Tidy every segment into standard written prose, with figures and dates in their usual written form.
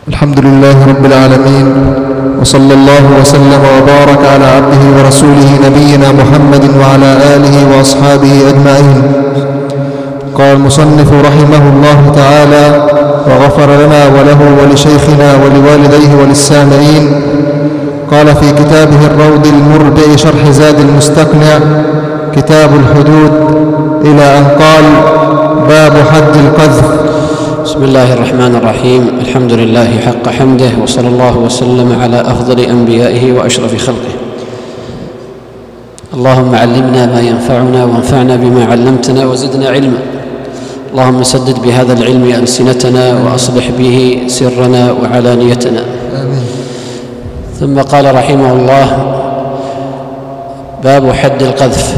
الحمد لله رب العالمين، وصلى الله وسلم وبارك على عبده ورسوله نبينا محمد وعلى آله وأصحابه أجمعين. قال المصنف رحمه الله تعالى وغفر لنا وله ولشيخنا ولوالديه وللسامعين. قال في كتابه الروض المربع شرح زاد المستقنع كتاب الحدود إلى أن قال باب حد القذف. بسم الله الرحمن الرحيم. الحمد لله حق حمده، وصلى الله وسلم على أفضل أنبيائه وأشرف خلقه. اللهم علمنا ما ينفعنا وانفعنا بما علمتنا وزدنا علما. اللهم سدد بهذا العلم ألسنتنا وأصلح به سرنا وعلانيتنا. آمين. ثم قال رحمه الله باب حد القذف،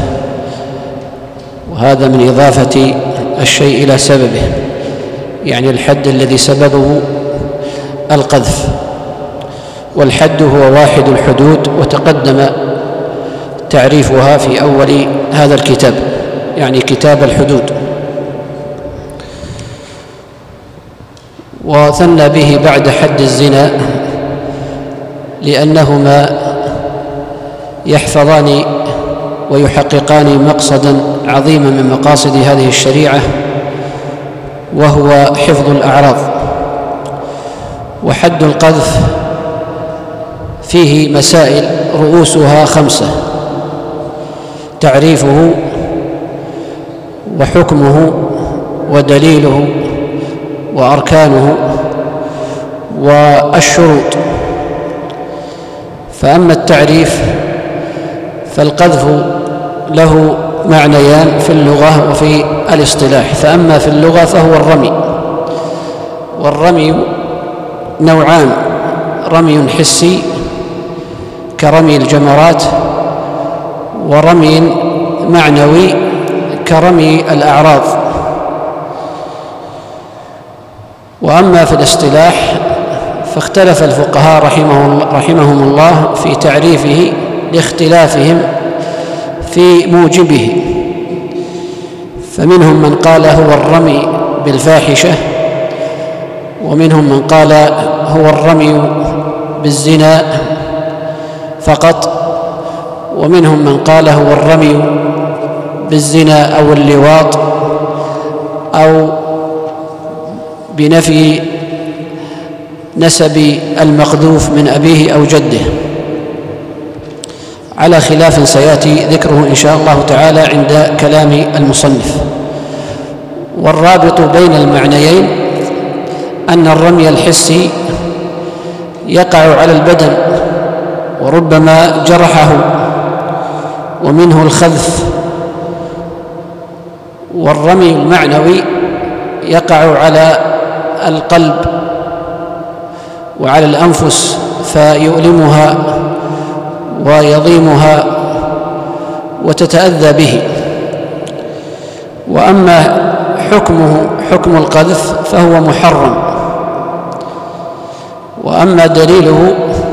وهذا من إضافة الشيء إلى سببه، يعني الحد الذي سببه القذف. والحد هو واحد الحدود، وتقدم تعريفها في أول هذا الكتاب، يعني كتاب الحدود. وثنى به بعد حد الزنا لأنهما يحفظان ويحققان مقصدا عظيما من مقاصد هذه الشريعة، وهو حفظ الأعراض. وحد القذف فيه مسائل رؤوسها 5: تعريفه وحكمه ودليله وأركانه والشروط. فأما التعريف فالقذف له معنيان في اللغة وفي الاصطلاح. فأما في اللغة فهو الرمي، والرمي نوعان: رمي حسي كرمي الجمرات، ورمي معنوي كرمي الأعراض. وأما في الاصطلاح فاختلف الفقهاء رحمهم الله في تعريفه لاختلافهم في موجبه. فمنهم من قال هو الرمي بالفاحشة، ومنهم من قال هو الرمي بالزنا فقط، ومنهم من قال هو الرمي بالزنا أو اللواط أو بنفي نسب المقذوف من أبيه أو جده، على خلاف سيأتي ذكره إن شاء الله تعالى عند كلام المصنف. والرابط بين المعنيين أن الرمي الحسي يقع على البدن وربما جرحه ومنه الخذف، والرمي المعنوي يقع على القلب وعلى الأنفس فيؤلمها ويضيمها وتتأذى به. وأما حكم القذف فهو محرم. وأما دليله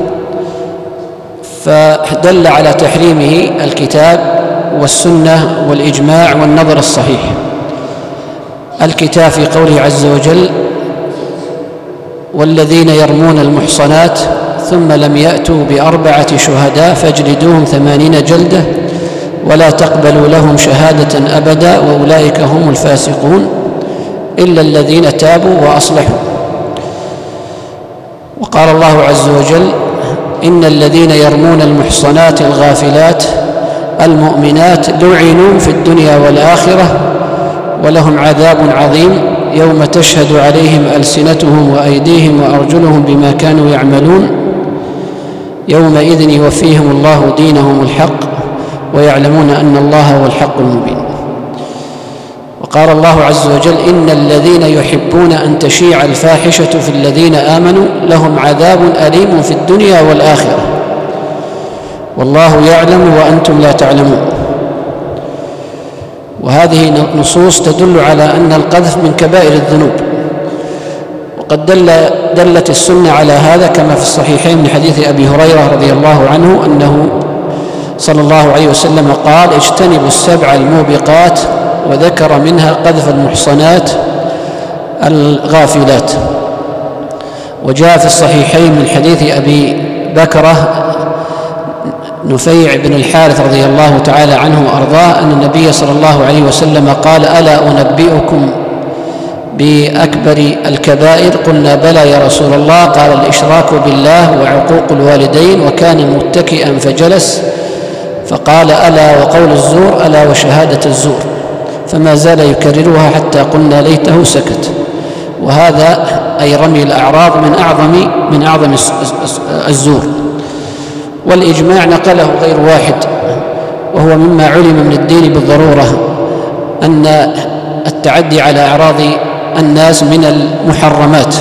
فدل على تحريمه الكتاب والسنة والإجماع والنظر الصحيح. الكتاب في قوله عز وجل: والذين يرمون المحصنات ثم لم يأتوا ب4 شهداء فاجلدوهم 80 جلدة ولا تقبلوا لهم شهادة أبدا وأولئك هم الفاسقون إلا الذين تابوا وأصلحوا. وقال الله عز وجل: إن الذين يرمون المحصنات الغافلات المؤمنات لعنوا في الدنيا والآخرة ولهم عذاب عظيم يوم تشهد عليهم ألسنتهم وأيديهم وأرجلهم بما كانوا يعملون يومئذ يوفيهم الله دينهم الحق ويعلمون أن الله هو الحق المبين. وقال الله عز وجل: إن الذين يحبون أن تشيع الفاحشة في الذين آمنوا لهم عذاب أليم في الدنيا والآخرة والله يعلم وأنتم لا تعلمون. وهذه نصوص تدل على أن القذف من كبائر الذنوب، وقد دلت السنة على هذا كما في الصحيحين من حديث أبي هريرة رضي الله عنه أنه صلى الله عليه وسلم قال: اجتنبوا 7 الموبقات، وذكر منها قذف المحصنات الغافلات. وجاء في الصحيحين من حديث أبي بكرة نفيع بن الحارث رضي الله تعالى عنه وأرضاه أن النبي صلى الله عليه وسلم قال: ألا أنبئكم بأكبر الكبائر؟ قلنا: بلى يا رسول الله. قال: الإشراك بالله وعقوق الوالدين. وكان متكئا فجلس فقال: ألا وقول الزور، ألا وشهادة الزور. فما زال يكررها حتى قلنا ليته سكت. وهذا أي رمي الأعراض من أعظم الزور. والإجماع نقله غير واحد، وهو مما علم من الدين بالضرورة أن التعدي على أعراض الناس من المحرمات،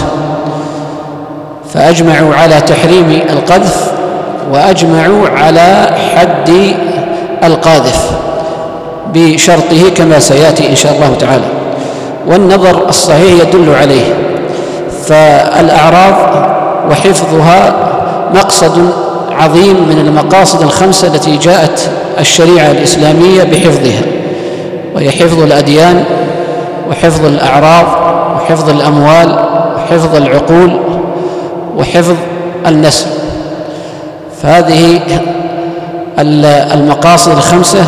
فأجمعوا على تحريم القذف وأجمعوا على حد القاذف بشرطه كما سيأتي إن شاء الله تعالى. والنظر الصحيح يدل عليه. فالأعراض وحفظها مقصد عظيم من المقاصد الخمسة التي جاءت الشريعة الإسلامية بحفظها، وهي حفظ الأديان وحفظ الأعراض وحفظ الأموال وحفظ العقول وحفظ النسل. فهذه المقاصد الخمسة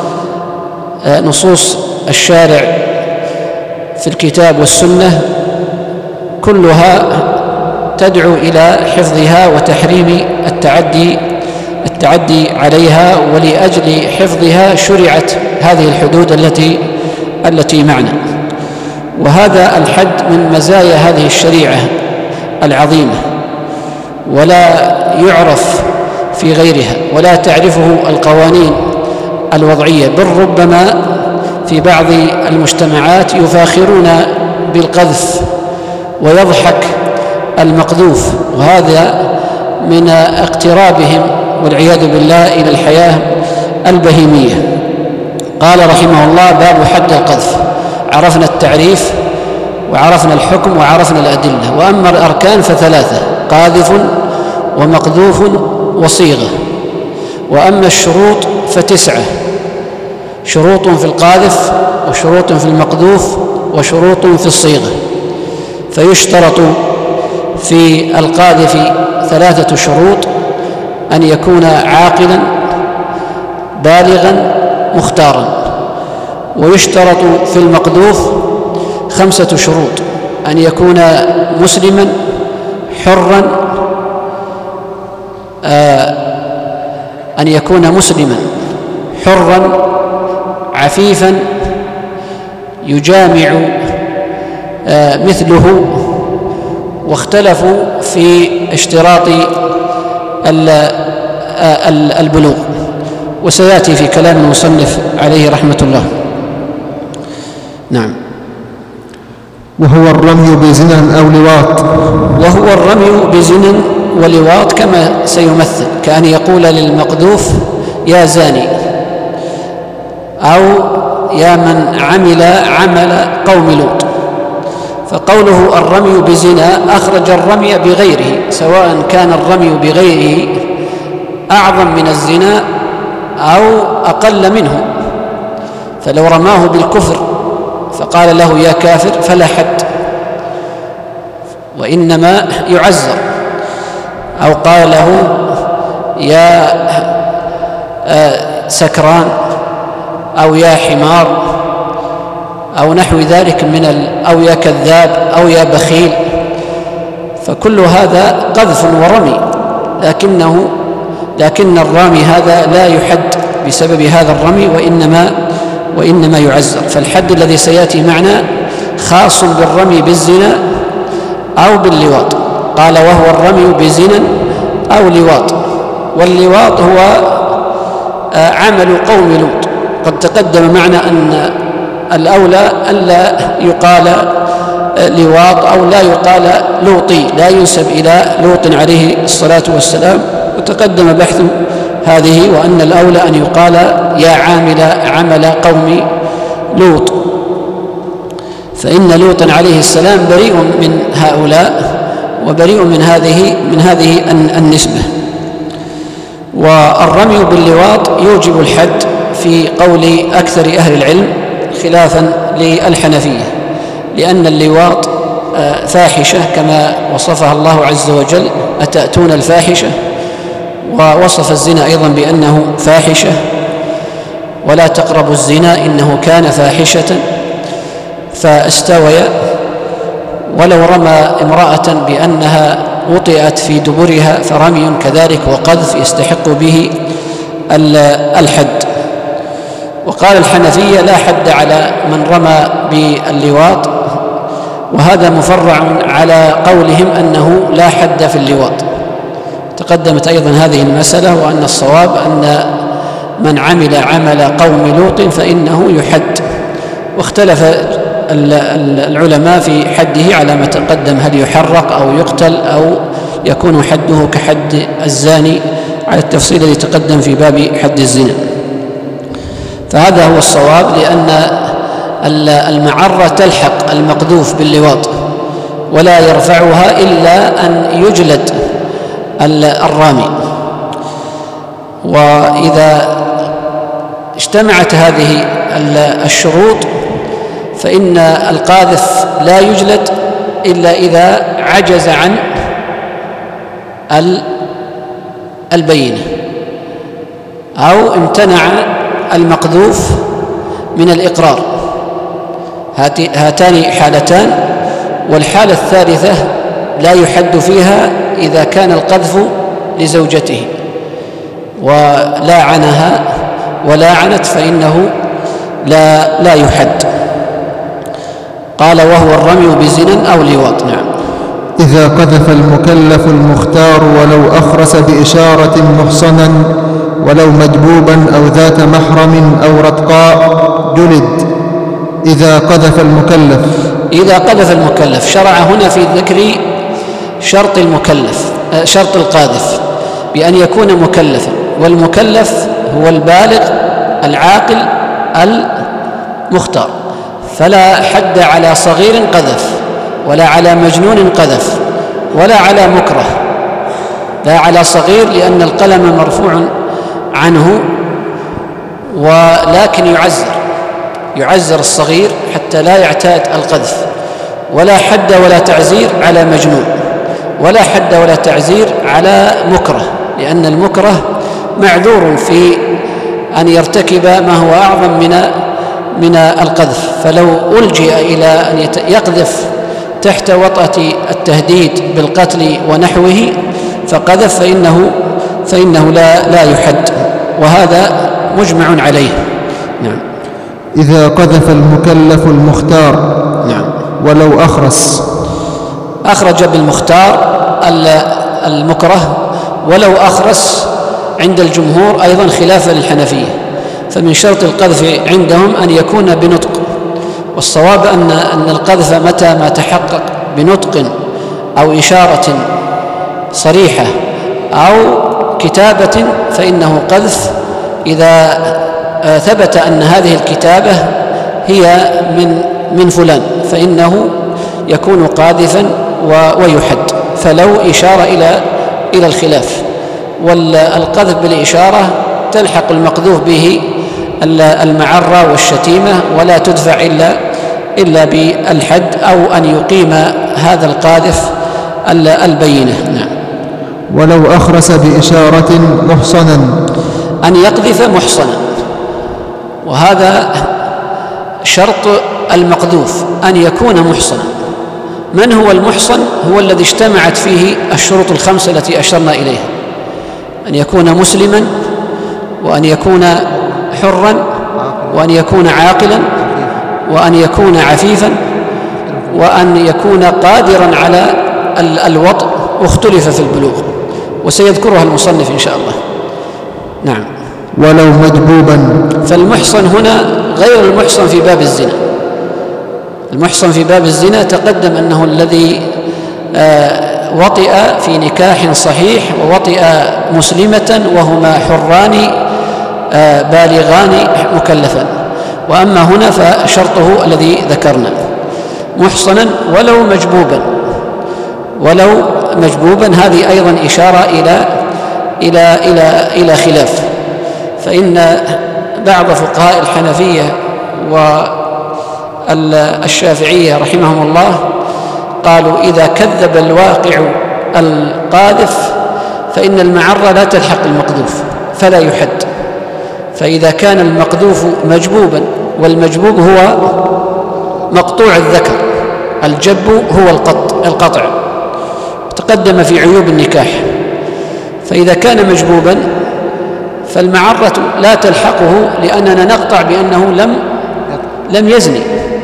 نصوص الشارع في الكتاب والسنة كلها تدعو إلى حفظها وتحريم التعدي عليها، ولأجل حفظها شرعت هذه الحدود التي معنا. وهذا الحد من مزايا هذه الشريعة العظيمة، ولا يعرف في غيرها، ولا تعرفه القوانين الوضعية. بل ربما في بعض المجتمعات يفاخرون بالقذف ويضحك المقذوف، وهذا من اقترابهم والعياذ بالله إلى الحياة البهيمية. قال رحمه الله: باب حد القذف. عرفنا التعريف وعرفنا الحكم وعرفنا الأدلة. وأما الأركان فثلاثة: قاذف ومقذوف وصيغة. وأما الشروط ف9: شروط في القاذف وشروط في المقذوف وشروط في الصيغة. فيشترط في القاذف 3 شروط: أن يكون عاقلا بالغا مختارا. ويشترط في المقذوف 5 شروط: أن يكون مسلما حرا، أن يكون مسلما حرا عفيفا يجامع مثله. واختلفوا في اشتراط البلوغ، وسيأتي في كلام المصنف عليه رحمة الله. نعم. وهو الرمي بزنا أو لواط. وهو الرمي بزنا ولواط كما سيمثل، كأن يقول للمقذوف: يا زاني، أو يا من عمل قوم لوط. فقوله الرمي بزنا أخرج الرمي بغيره، سواء كان الرمي بغيره أعظم من الزنا أو أقل منه. فلو رماه بالكفر فقال له: يا كافر، فلا حد، وإنما يعزر. أو قال له: يا سكران، أو يا حمار، أو نحو ذلك أو يا كذاب، أو يا بخيل. فكل هذا قذف ورمي، لكن الرامي هذا لا يحد بسبب هذا الرمي، وإنما يعزر. فالحد الذي سيأتي معنا خاص بالرمي بالزنا أو باللواط. قال: وهو الرمي بزنا أو لواط. واللواط هو عمل قوم لوط. قد تقدم معنا أن الأولى ألا يقال لواط أو لا يقال لوطي، لا ينسب إلى لوط عليه الصلاة والسلام، وتقدم بحث هذه، وأن الأولى أن يقال: يا عمل قوم لوط. فإن لوطا عليه السلام بريء من هؤلاء، وبريء من هذه النسبة. والرمي باللواط يوجب الحد في قول أكثر أهل العلم، خلافا للحنفية، لأن اللواط فاحشة كما وصفها الله عز وجل: أتأتون الفاحشة، ووصف الزنا أيضا بأنه فاحشة: ولا تقربوا الزنا إنه كان فاحشة، فاستويا. ولو رمى امرأة بأنها وطئت في دبرها فرمي كذلك وقذف يستحق به الحد. وقال الحنفية: لا حد على من رمى باللواط، وهذا مفرع على قولهم أنه لا حد في اللواط. تقدمت أيضا هذه المسألة، وأن الصواب أن من عمل عمل قوم لوط فإنه يحد. واختلف العلماء في حده على ما تقدم: هل يحرق أو يقتل أو يكون حده كحد الزاني، على التفصيل الذي تقدم في باب حد الزنا. فهذا هو الصواب، لأن المعرة تلحق المقذوف باللواط ولا يرفعها إلا أن يجلد الرامي. وإذا اجتمعت هذه الشروط فإن القاذف لا يجلد إلا إذا عجز عن البينة أو امتنع المقذوف من الإقرار. هاتان حالتان. والحالة الثالثة لا يحد فيها إذا كان القذف لزوجته ولاعنها ولاعنت، فإنه لا يحد. قال: وهو الرمي بزنا أو لواط. نعم. إذا قذف المكلف المختار ولو أخرس بإشارة محصنا ولو مجبوبا أو ذات محرم أو رتقاء جلد. إذا قذف المكلف شرع هنا في ذكر شرط المكلف، شرط القاذف، بأن يكون مكلفا، والمكلف هو البالغ العاقل المختار. فلا حد على صغير قذف، ولا على مجنون قذف، ولا على مكره. لا على صغير لأن القلم مرفوع عنه، ولكن يعزر الصغير حتى لا يعتاد القذف. ولا حد ولا تعزير على مجنون، ولا حد ولا تعزير على مكره، لأن المكره معذور في أن يرتكب ما هو أعظم من القذف. فلو ألجئ إلى أن يقذف تحت وطأة التهديد بالقتل ونحوه فقذف فإنه لا يحد، وهذا مجمع عليه. نعم. إذا قذف المكلف المختار. نعم. ولو أخرج بالمختار المكره، ولو أخرس عند الجمهور أيضا خلافا للحنفية. فمن شرط القذف عندهم أن يكون بنطق، والصواب أن القذف متى ما تحقق بنطق أو إشارة صريحة أو كتابة فإنه قذف. إذا ثبت أن هذه الكتابة هي من فلان فإنه يكون قاذفا ويحد، فلو إشارة إلى الخلاف. والقذف بالإشارة تلحق المقذوف به المعرة والشتيمة، ولا تدفع إلا بالحد أو أن يقيم هذا القاذف البينة. نعم. ولو أخرس بإشارة محصنا. أن يقذف محصنا، وهذا شرط المقذوف أن يكون محصنا. من هو المحصن؟ هو الذي اجتمعت فيه الشروط الخمسة التي أشرنا إليها: أن يكون مسلما، وأن يكون حرا، وأن يكون عاقلا، وأن يكون عفيفا، وأن يكون قادرا على الوطء. واختلف في البلوغ وسيذكرها المصنف إن شاء الله. نعم. ولو مجبوبا. فالمحصن هنا غير المحصن في باب الزنا. المحصن في باب الزنا تقدم أنه الذي وطئ في نكاح صحيح ووطئ مسلمة وهما حران بالغان مكلفان. وأما هنا فشرطه الذي ذكرنا: محصنا ولو مجبوبا. هذه أيضا إشارة إلى خلاف. فإن بعض فقهاء الحنفية والشافعية رحمهم الله قالوا إذا كذب الواقع القاذف فإن المعرة لا تلحق المقذوف فلا يحد. فإذا كان المقذوف مجبوبا، والمجبوب هو مقطوع الذكر، الجب هو القطع، تقدم في عيوب النكاح، فإذا كان مجبوبا فالمعرة لا تلحقه لأننا نقطع بأنه لم يزني،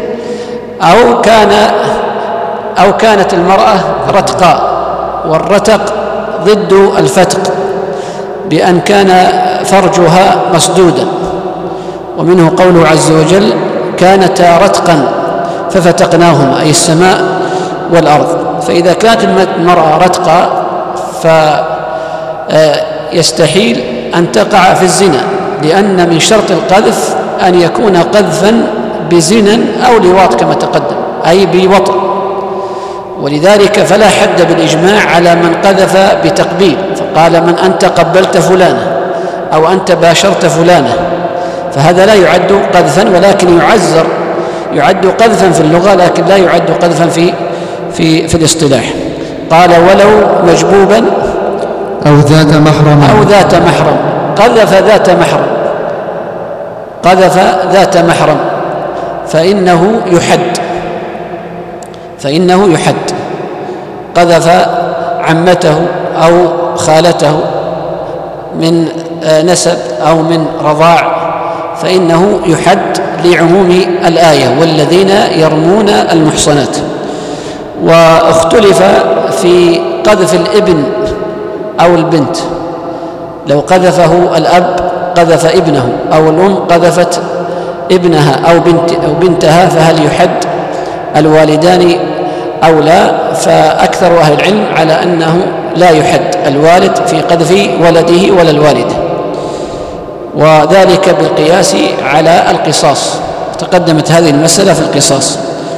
أو كانت المرأة رتقاء، والرتق ضد الفتق بأن كان فرجها مسدودا، ومنه قوله عز وجل كانتا رتقا ففتقناهما، أي السماء والأرض. فإذا كانت المرأة رتقا فيستحيل أن تقع في الزنا، لأن من شرط القذف أن يكون قذفا بزنا أو لواط كما تقدم، أي بوطء. ولذلك فلا حد بالإجماع على من قذف بتقبيل، فقال من أنت قبلت فلانة أو أنت باشرت فلانة، فهذا لا يعد قذفا، ولكن يعد قذفا في اللغة، لكن لا يعد قذفا في الاصطلاح. قال ولو مجبوبا أو ذات محرم قذف ذات محرم فإنه يحد. قذف عمته أو خالته من نسب أو من رضاع فإنه يحد لعموم الآية والذين يرمون المحصنات. واختلف في قذف الابن أو البنت، لو قذفه الأب قذف ابنه، أو الأم قذفت ابنها أو بنتها، فهل يحد الوالدان أو لا؟ فأكثر أهل العلم على أنه لا يحد الوالد في قذف ولده ولا الوالدة، وذلك بالقياس على القصاص، تقدمت هذه المسألة في القصاص.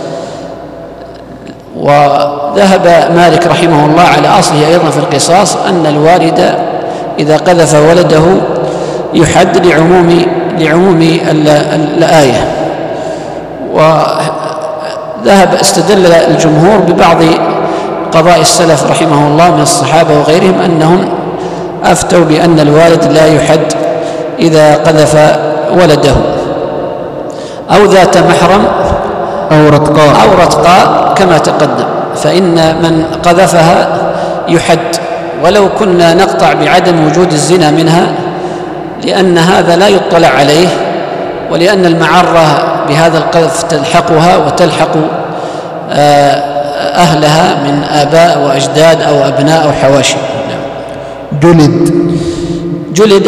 وذهب مالك رحمه الله على أصله أيضا في القصاص أن الوالد إذا قذف ولده يحد لعموم الآية. استدل الجمهور ببعض قضاء السلف رحمه الله من الصحابة وغيرهم أنهم أفتوا بأن الوالد لا يحد إذا قذف ولده. أو ذات محرم أو رتقاء كما تقدم، فإن من قذفها يحد، ولو كنا نقطع بعدم وجود الزنا منها، لأن هذا لا يطلع عليه، ولأن المعرة بهذا القذف تلحقها وتلحق أهلها من آباء وأجداد أو أبناء أو حواشي. جلد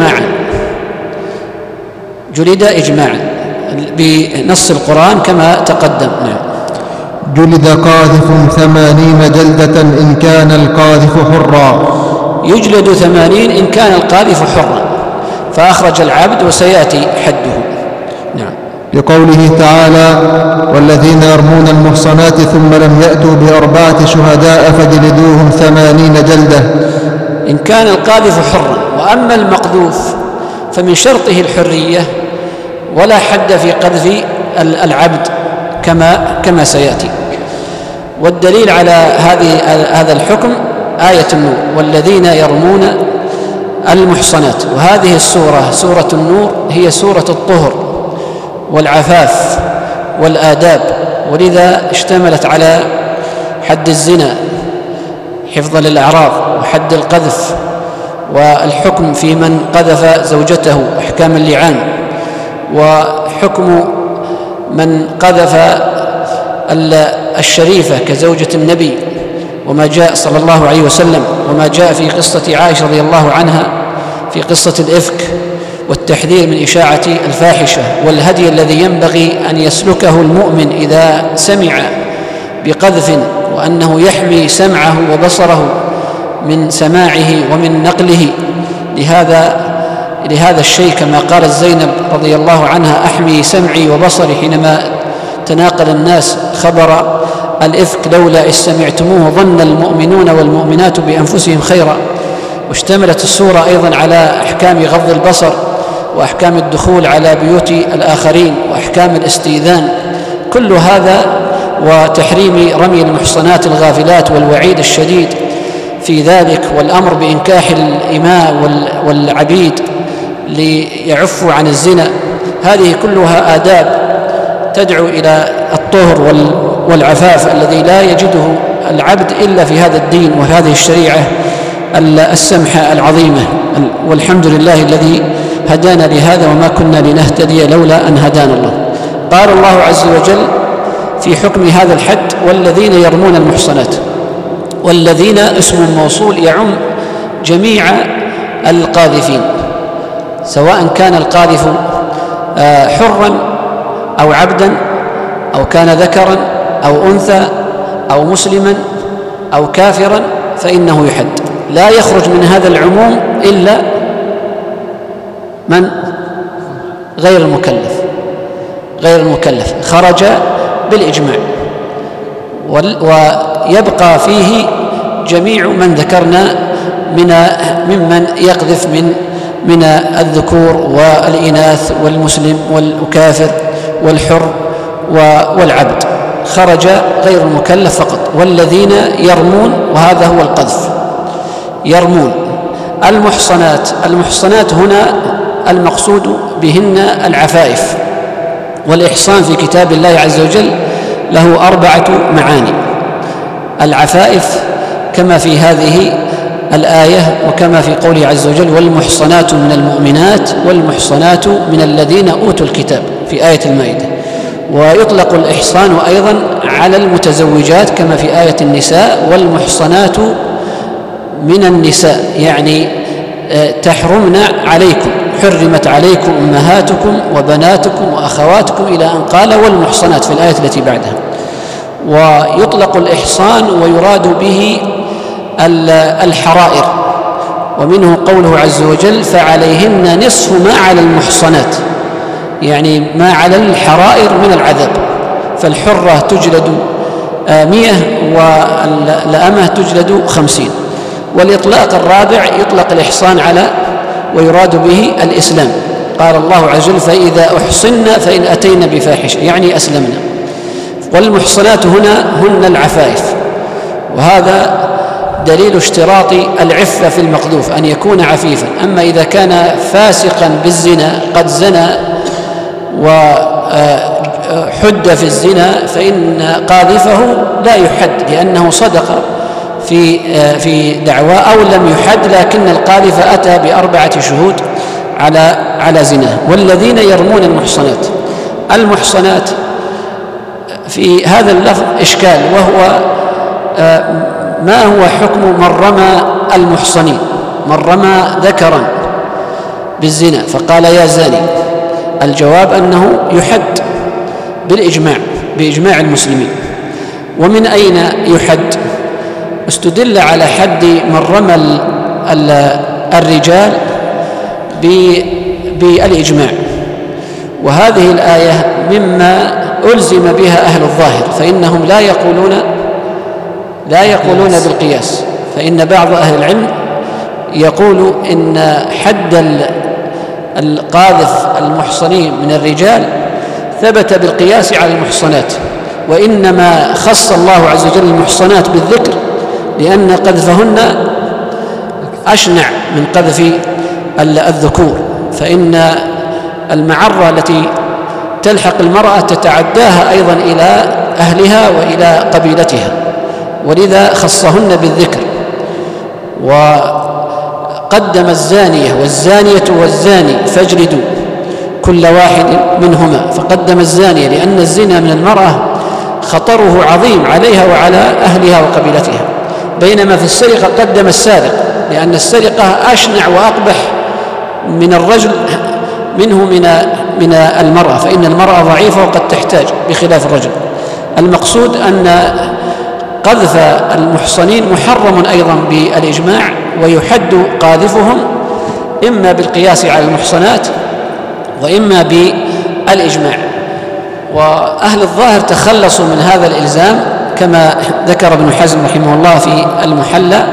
إجماعا بنص القرآن كما تقدم. جلد قاذف 80 جلدة إن كان القاذف حرا. يجلد 80 إن كان القاذف حرا، فأخرج العبد وسيأتي حده. نعم. لقوله تعالى والذين يرمون المحصنات ثم لم يأتوا ب4 شهداء فجلدوهم 80 جلدة إن كان القاذف حرا. وأما المقذوف فمن شرطه الحرية، ولا حد في قذف العبد كما سيأتي. والدليل على هذا الحكم آية النور والذين يرمون المحصنات. وهذه السورة سورة النور هي سورة الطهر والعفاف والآداب، ولذا اشتملت على حد الزنا حفظا للأعراض، وحد القذف، والحكم في من قذف زوجته، أحكام اللعان، وحكم من قذف الشريفة كزوجة النبي، وما جاء صلى الله عليه وسلم، وما جاء في قصة عائشة رضي الله عنها في قصة الإفك، والتحذير من إشاعة الفاحشة، والهدي الذي ينبغي أن يسلكه المؤمن إذا سمع بقذف، وأنه يحمي سمعه وبصره من سماعه ومن نقله لهذا الشيء، كما قالت زينب رضي الله عنها أحمي سمعي وبصري حينما تناقل الناس خبر الإفك لولا إذ سمعتموه ظن المؤمنون والمؤمنات بأنفسهم خيرا. واشتملت السورة أيضا على أحكام غض البصر، وأحكام الدخول على بيوت الآخرين، وأحكام الاستئذان. كل هذا وتحريم رمي المحصنات الغافلات والوعيد الشديد في ذلك، والأمر بإنكاح الإماء والعبيد ليعفوا عن الزنا. هذه كلها آداب تدعو إلى الطهر والعفاف الذي لا يجده العبد إلا في هذا الدين وهذه الشريعة السمحة العظيمة. والحمد لله الذي هدانا لهذا وما كنا لنهتدي لولا أن هدانا الله. قال الله عز وجل في حكم هذا الحد: والذين يرمون المحصنات. والذين اسم موصول يعم جميع القاذفين، سواء كان القاذف حرا أو عبدا، أو كان ذكرا أو أنثى أو مسلما أو كافرا، فإنه يحد. لا يخرج من هذا العموم إلا من غير المكلف خرج بالإجماع، ويبقى فيه جميع من ذكرنا ممن يقذف من الذكور والإناث والمسلم والكافر والحر والعبد، خرج غير المكلف فقط. والذين يرمون، وهذا هو القذف، يرمون المحصنات هنا المقصود بهن العفائف. والإحصان في كتاب الله عز وجل له 4 معاني: العفائف كما في هذه الآية، وكما في قوله عز وجل: والمحصنات من المؤمنات والمحصنات من الذين أوتوا الكتاب في آية المائدة. ويطلق الإحصان أيضا على المتزوجات كما في آية النساء: والمحصنات من النساء، يعني تحرمن عليكم، حرمت عليكم أمهاتكم وبناتكم وأخواتكم إلى أن قال والمحصنات في الآية التي بعدها. ويطلق الإحصان ويراد به الحرائر، ومنه قوله عز وجل: فعليهن نصف ما على المحصنات، يعني ما على الحرائر من العذاب. فالحرة تجلد 100 والأمة تجلد 50. والإطلاق الرابع يطلق الإحصان على ويراد به الإسلام. قال الله عز وجل: فإذا أحصن فإن أتين بفاحشة، يعني أسلمنا. والمحصنات هنا هن العفائف، وهذا دليل اشتراط العفة في المقذوف، أن يكون عفيفا. أما إذا كان فاسقا بالزنا قد زنى وحد في الزنا فإن قاذفه لا يحد، لأنه صدق في دعوى، أو لم يحد لكن القاذف أتى ب4 شهود على زنا. والذين يرمون المحصنات في هذا اللفظ إشكال، وهو ما هو حكم من رمى المحصنين، من رمى ذكرا بالزنا فقال يا زاني؟ الجواب أنه يحد بإجماع المسلمين. ومن أين يحد؟ استدل على حد من رمى الرجال بالإجماع، وهذه الآية مما ألزم بها أهل الظاهر، فإنهم لا يقولون بالقياس. فإن بعض أهل العلم يقول إن حد القاذف المحصنين من الرجال ثبت بالقياس على المحصنات، وإنما خص الله عز وجل المحصنات بالذكر لأن قذفهن أشنع من قذف الذكور، فإن المعرة التي تلحق المرأة تتعداها أيضا إلى أهلها وإلى قبيلتها، ولذا خصهن بالذكر. وقدم الزانية والزانية والزاني فاجلدوا كل واحد منهما، فقدم الزانية لأن الزنا من المرأة خطره عظيم عليها وعلى أهلها وقبيلتها، بينما في السرقة قدم السارق لأن السرقة أشنع وأقبح من الرجل منه من المرأة، فإن المرأة ضعيفة وقد تحتاج بخلاف الرجل. المقصود أن قذف المحصنين محرم أيضا بالإجماع، ويحد قاذفهم إما بالقياس على المحصنات وإما بالإجماع. وأهل الظاهر تخلصوا من هذا الإلزام كما ذكر ابن حزم رحمه الله في المحلى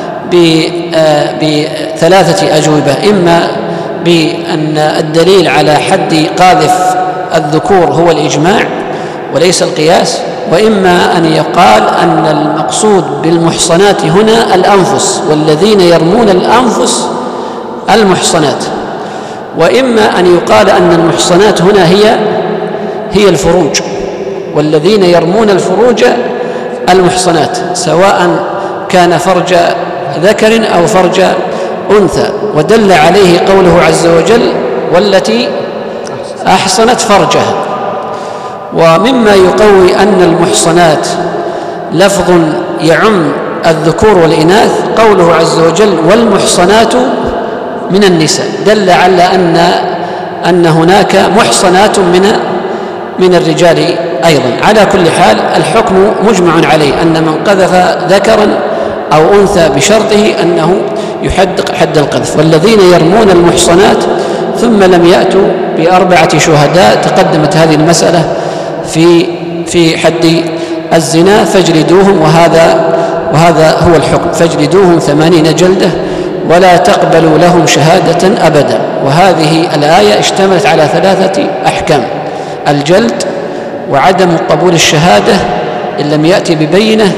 ب3 أجوبة: إما بأن الدليل على حد قاذف الذكور هو الإجماع، وليس القياس، وإما أن يقال أن المقصود بالمحصنات هنا الأنفس، والذين يرمون الأنفس المحصنات، وإما أن يقال أن المحصنات هنا هي الفروج، والذين يرمون الفروج المحصنات، سواء كان فرج ذكر أو فرج أنثى. ودل عليه قوله عز وجل: والتي أحصنت فرجها. ومما يقوي أن المحصنات لفظ يعم الذكور والإناث قوله عز وجل: والمحصنات من النساء، دل على أن هناك محصنات من الرجال أيضا. على كل حال الحكم مجمع عليه، أن من قذف ذكرا أو أنثى بشرطه أنه يحد حد القذف. والذين يرمون المحصنات ثم لم يأتوا ب4 شهداء، تقدمت هذه المسألة في حد الزنا، فاجلدوهم، وهذا هو الحكم، فاجلدوهم 80 جلدة ولا تقبلوا لهم شهادة أبدا. وهذه الآية اشتملت على 3 أحكام: الجلد، وعدم قبول الشهادة إن لم يأتي ببينة،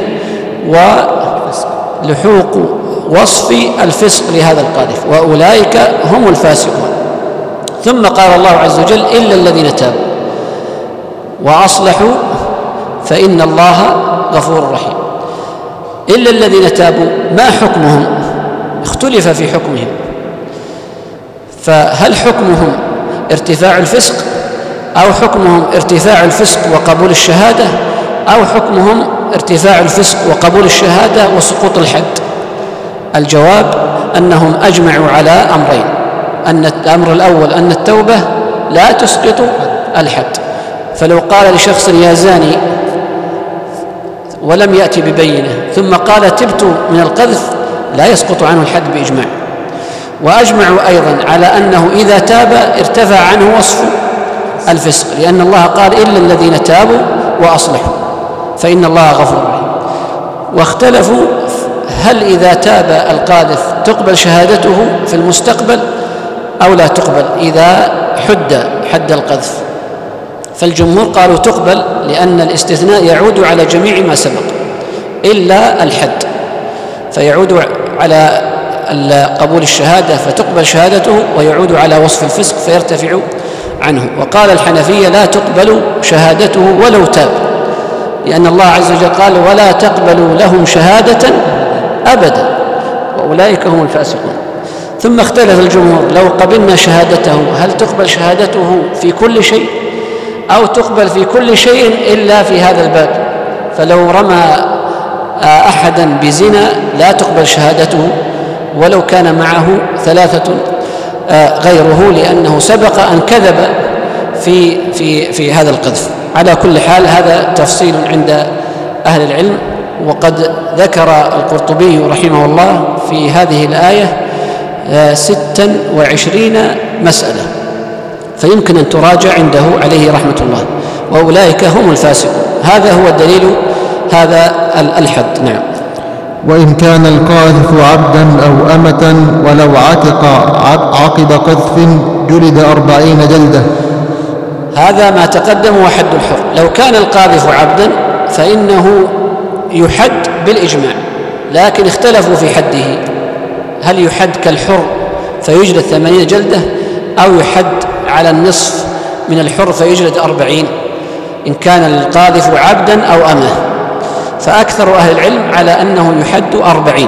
ولحوق وصف الفسق لهذا القاذف، وأولئك هم الفاسقون. ثم قال الله عز وجل: إلا الذين تابوا وأصلحوا فإن الله غفور رحيم. إلا الذين تابوا، ما حكمهم؟ اختلف في حكمهم، فهل حكمهم ارتفاع الفسق، أو حكمهم ارتفاع الفسق وقبول الشهادة، أو حكمهم ارتفاع الفسق وقبول الشهادة وسقوط الحد؟ الجواب أنهم أجمعوا على أمرين: أن الأمر الأول أن التوبة لا تسقط الحد، فلو قال لشخص يا زاني ولم يأتي ببينة ثم قال تبت من القذف لا يسقط عنه الحد بإجماع. وأجمعوا أيضا على أنه إذا تاب ارتفع عنه وصف الفسق، لأن الله قال: إلا الذين تابوا وأصلحوا فإن الله غفور رحيم. واختلفوا هل إذا تاب القاذف تقبل شهادته في المستقبل أو لا تقبل إذا حد القذف. فالجمهور قالوا تقبل، لأن الاستثناء يعود على جميع ما سبق إلا الحد، فيعود على قبول الشهادة فتقبل شهادته، ويعود على وصف الفسق فيرتفع عنه. وقال الحنفية لا تقبل شهادته ولو تاب، لأن الله عز وجل قال: ولا تقبلوا لهم شهادة أبدا وأولئك هم الفاسقون. ثم اختلف الجمهور: لو قبلنا شهادته هل تقبل شهادته في كل شيء، أو تقبل في كل شيء إلا في هذا الباب؟ فلو رمى أحدا بزنا لا تقبل شهادته ولو كان معه 3 غيره، لأنه سبق أن كذب في هذا القذف. على كل حال هذا تفصيل عند أهل العلم، وقد ذكر القرطبي رحمه الله في هذه الآية 26 مسألة، فيمكن أن تراجع عنده عليه رحمة الله. وأولئك هم الفاسقون. هذا هو دليل هذا الحد. نعم. وإن كان القاذف عبدا أو أمة ولو عتق عقب قذف جلد 40 جلدة. هذا ما تقدم وحد الحر. لو كان القاذف عبدا فإنه يحد بالإجماع، لكن اختلفوا في حده، هل يحد كالحر فيجلد 80 جلدة، أو يحد على النصف من الحر فيجلد 40 إن كان القاذف عبدا أو أمة. فأكثر أهل العلم على أنه يحد 40،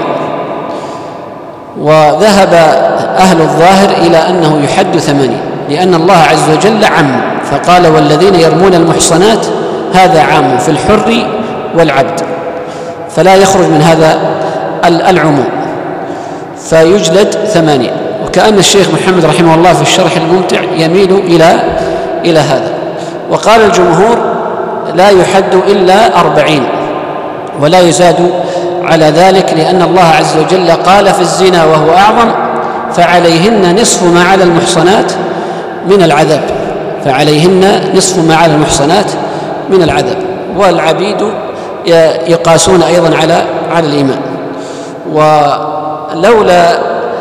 وذهب أهل الظاهر إلى أنه يحد 80، لأن الله عز وجل عم فقال: والذين يرمون المحصنات، هذا عام في الحر والعبد، فلا يخرج من هذا العموم، فيجلد 80. وكأن الشيخ محمد رحمه الله في الشرح الممتع يميل إلى هذا. وقال الجمهور: لا يحد إلا 40 ولا يزاد على ذلك، لأن الله عز وجل قال في الزنا وهو أعظم: فعليهن نصف ما على المحصنات من العذاب، فعليهن نصف ما على المحصنات من العذاب. والعبيد يقاسون أيضا على الإمام. ولولا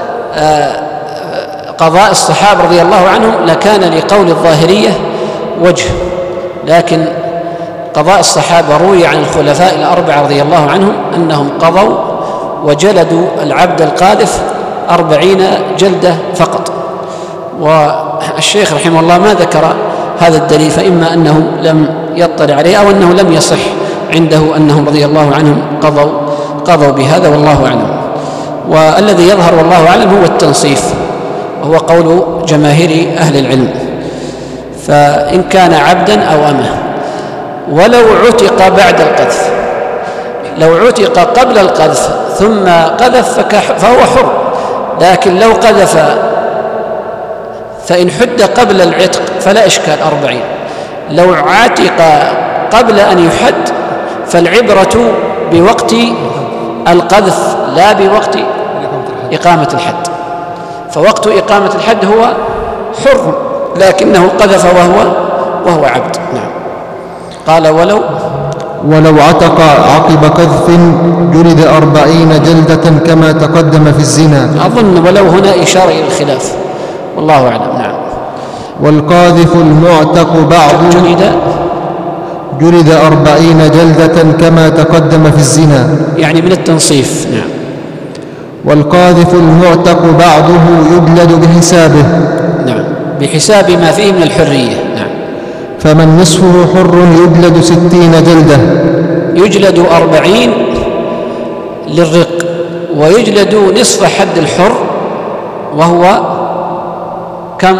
قضاء الصحابة رضي الله عنهم لكان لقول الظاهرية وجه، لكن قضاء الصحابة روي عن الخلفاء الأربعة رضي الله عنهم أنهم قضوا وجلدوا العبد القاذف 40 جلدة فقط. والشيخ رحمه الله ما ذكر هذا الدليل، فإما أنه لم يطلع عليه أو أنه لم يصح عنده أنهم رضي الله عنهم قضوا بهذا، والله أعلم. والذي يظهر والله أعلم هو التنصيف، وهو قول جماهير أهل العلم. فإن كان عبدا أو أمه، ولو عتق بعد القذف، لو عتق قبل القذف ثم قذف فهو حر، لكن لو قذف فإن حد قبل العتق فلا إشكال 40. لو عتق قبل أن يحد فالعبرة بوقت القذف لا بوقت إقامة الحد، فوقت إقامة الحد هو حر لكنه قذف وهو عبد. نعم. قال ولو عتق عقب قذف جلد 40 جلدة كما تقدم في الزنا. أظن ولو هنا إشارة إلى الخلاف، والله أعلم. نعم. والقاذف المعتق بعض جلد 40 جلدة كما تقدم في الزنا، يعني من التنصيف. نعم. والقاذف المعتق بعضه يجلد بحسابه. نعم، بحساب ما فيه من الحرية. نعم. فمن نصفه حر يجلد 60 جلدة. يجلد 40 للرق، ويجلد نصف حد الحر، وهو كم؟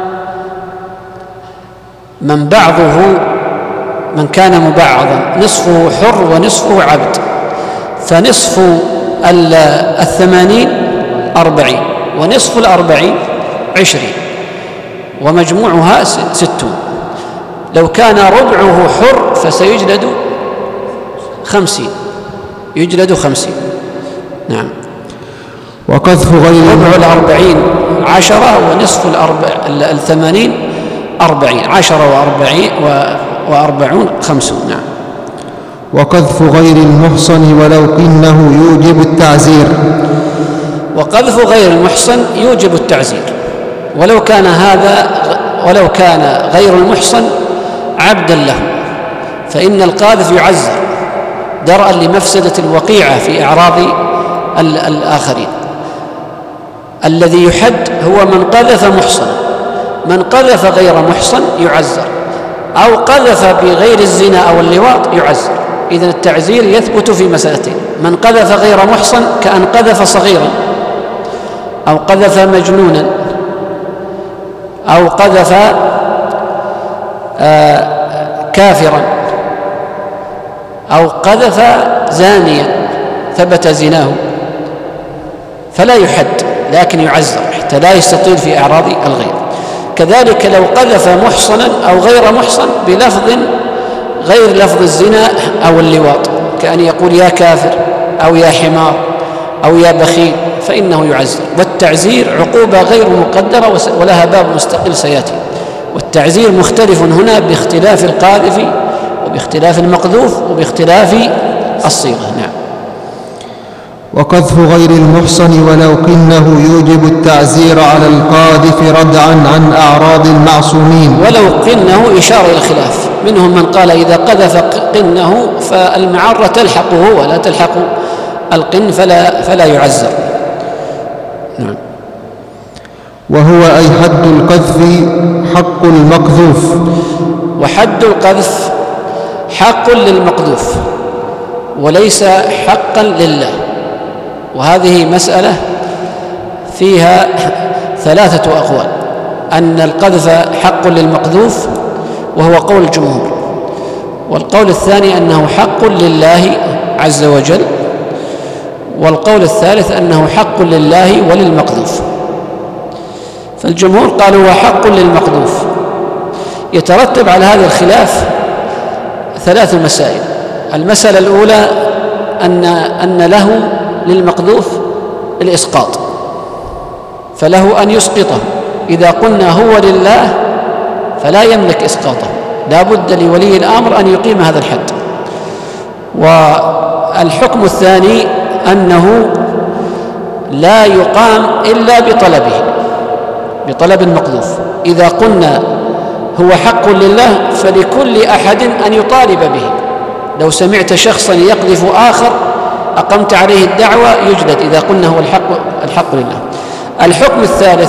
من كان مبعضا نصفه حر ونصفه عبد، فنصف 80 40 ونصف 40 20 ومجموعها 60. لو كان ربعه حر فسيجلد 50، يجلد 50. نعم. وقذف غير ربع 40 10 ونصف 80 40 10 و40 50. نعم. وقذف غير المحصن ولو قنه يوجب التعزير. وقذف غير المحصن يوجب التعزير، ولو كان غير المحصن عبدا له، فإن القاذف يعزر درءا لمفسدة الوقيعة في أعراض الآخرين. الذي يحد هو من قذف محصنا، من قذف غير محصن يعزر، أو قذف بغير الزنا أو اللواط يعزر. إذن التعزير يثبت في مسألتين: من قذف غير محصن كأن قذف صغيرا، أو قذف مجنونا، أو قذف كافرا، أو قذف زانيا ثبت زناه، فلا يحد لكن يعزر حتى لا يستطيل في أعراض الغير. كذلك لو قذف محصنا أو غير محصن بلفظ غير لفظ الزنا أو اللواط، كأن يقول يا كافر أو يا حمار أو يا بخيل، فإنه يعزر. والتعزير عقوبة غير مقدرة ولها باب مستقل سيأتي. والتعزير مختلف هنا باختلاف القاذف وباختلاف المقذوف وباختلاف الصيغة. نعم. وقذف غير المحصن ولو قنه يوجب التعزير على القاذف ردعا عن أعراض المعصومين. ولو قنه إشارة إلى الخلاف، منهم من قال إذا قذف قنه فالمعرة تلحقه ولا تلحق القن فلا يعزر. نعم. وهو أي حد القذف حق المقذوف. وحد القذف حق للمقذوف وليس حقا لله، وهذه مسألة فيها 3 أقوال: أن القذف حق للمقذوف وهو قول الجمهور، والقول الثاني أنه حق لله عز وجل، والقول الثالث أنه حق لله وللمقذوف. فالجمهور قالوا هو حق للمقذوف. يترتب على هذا الخلاف 3 مسائل. المسألة الأولى أن له للمقذوف الإسقاط، فله أن يسقطه. إذا قلنا هو لله فلا يملك إسقاطه، لا بد لولي الأمر أن يقيم هذا الحد. والحكم الثاني أنه لا يقام إلا بطلب المقذوف. إذا قلنا هو حق لله فلكل أحد أن يطالب به. لو سمعت شخصا يقذف آخر أقمت عليه الدعوة يجلد إذا قلنا هو الحق لله. الحكم الثالث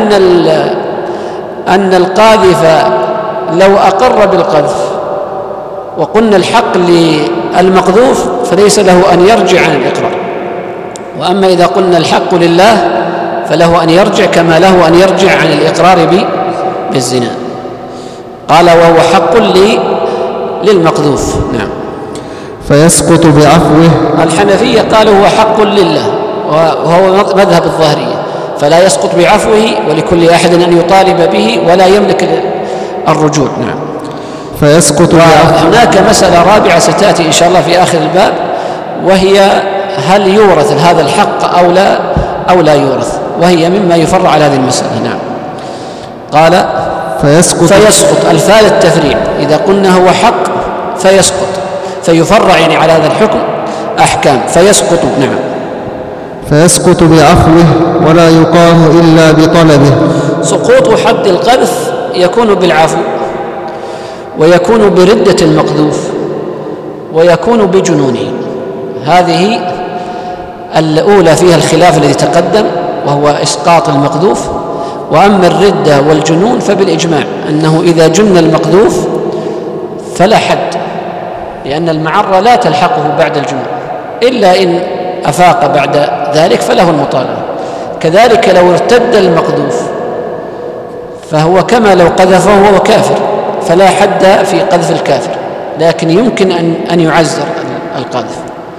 أن القاذف لو أقر بالقذف وقلنا الحق للمقذوف فليس له أن يرجع عن الإقرار، وأما إذا قلنا الحق لله فله أن يرجع كما له أن يرجع عن الإقرار بالزنا. قال وهو حق للمقذوف. نعم. فيسقط بعفوه. الحنفية قالوا هو حق لله وهو مذهب الظاهرية، فلا يسقط بعفوه ولكل أحد أن يطالب به ولا يملك الرجوع. نعم. فيسقط بعفوه. هناك مسألة رابعة ستأتي إن شاء الله في آخر الباب، وهي هل يورث هذا الحق أو لا يورث، وهي مما يفرع على هذه المسألة. نعم. قال فيسقط الفاء للتفريع، إذا قلنا هو حق فيسقط، فيفرع يعني على هذا الحكم أحكام، فيسقط. نعم. فيسقط بعفوه ولا يقام إلا بطلبه. سقوط حد القذف يكون بالعفو، ويكون بردة المقذوف، ويكون بجنونه. هذه الأولى فيها الخلاف الذي تقدم وهو إسقاط المقذوف، وأما الردة والجنون فبالإجماع أنه إذا جن المقذوف فلا حد، لأن المعرة لا تلحقه بعد الجنون إلا إن أفاق بعد ذلك فله المطالبة. كذلك لو ارتد المقذوف فهو كما لو قذفه وهو كافر، فلا حد في قذف الكافر، لكن يمكن أن يعزر القاذف.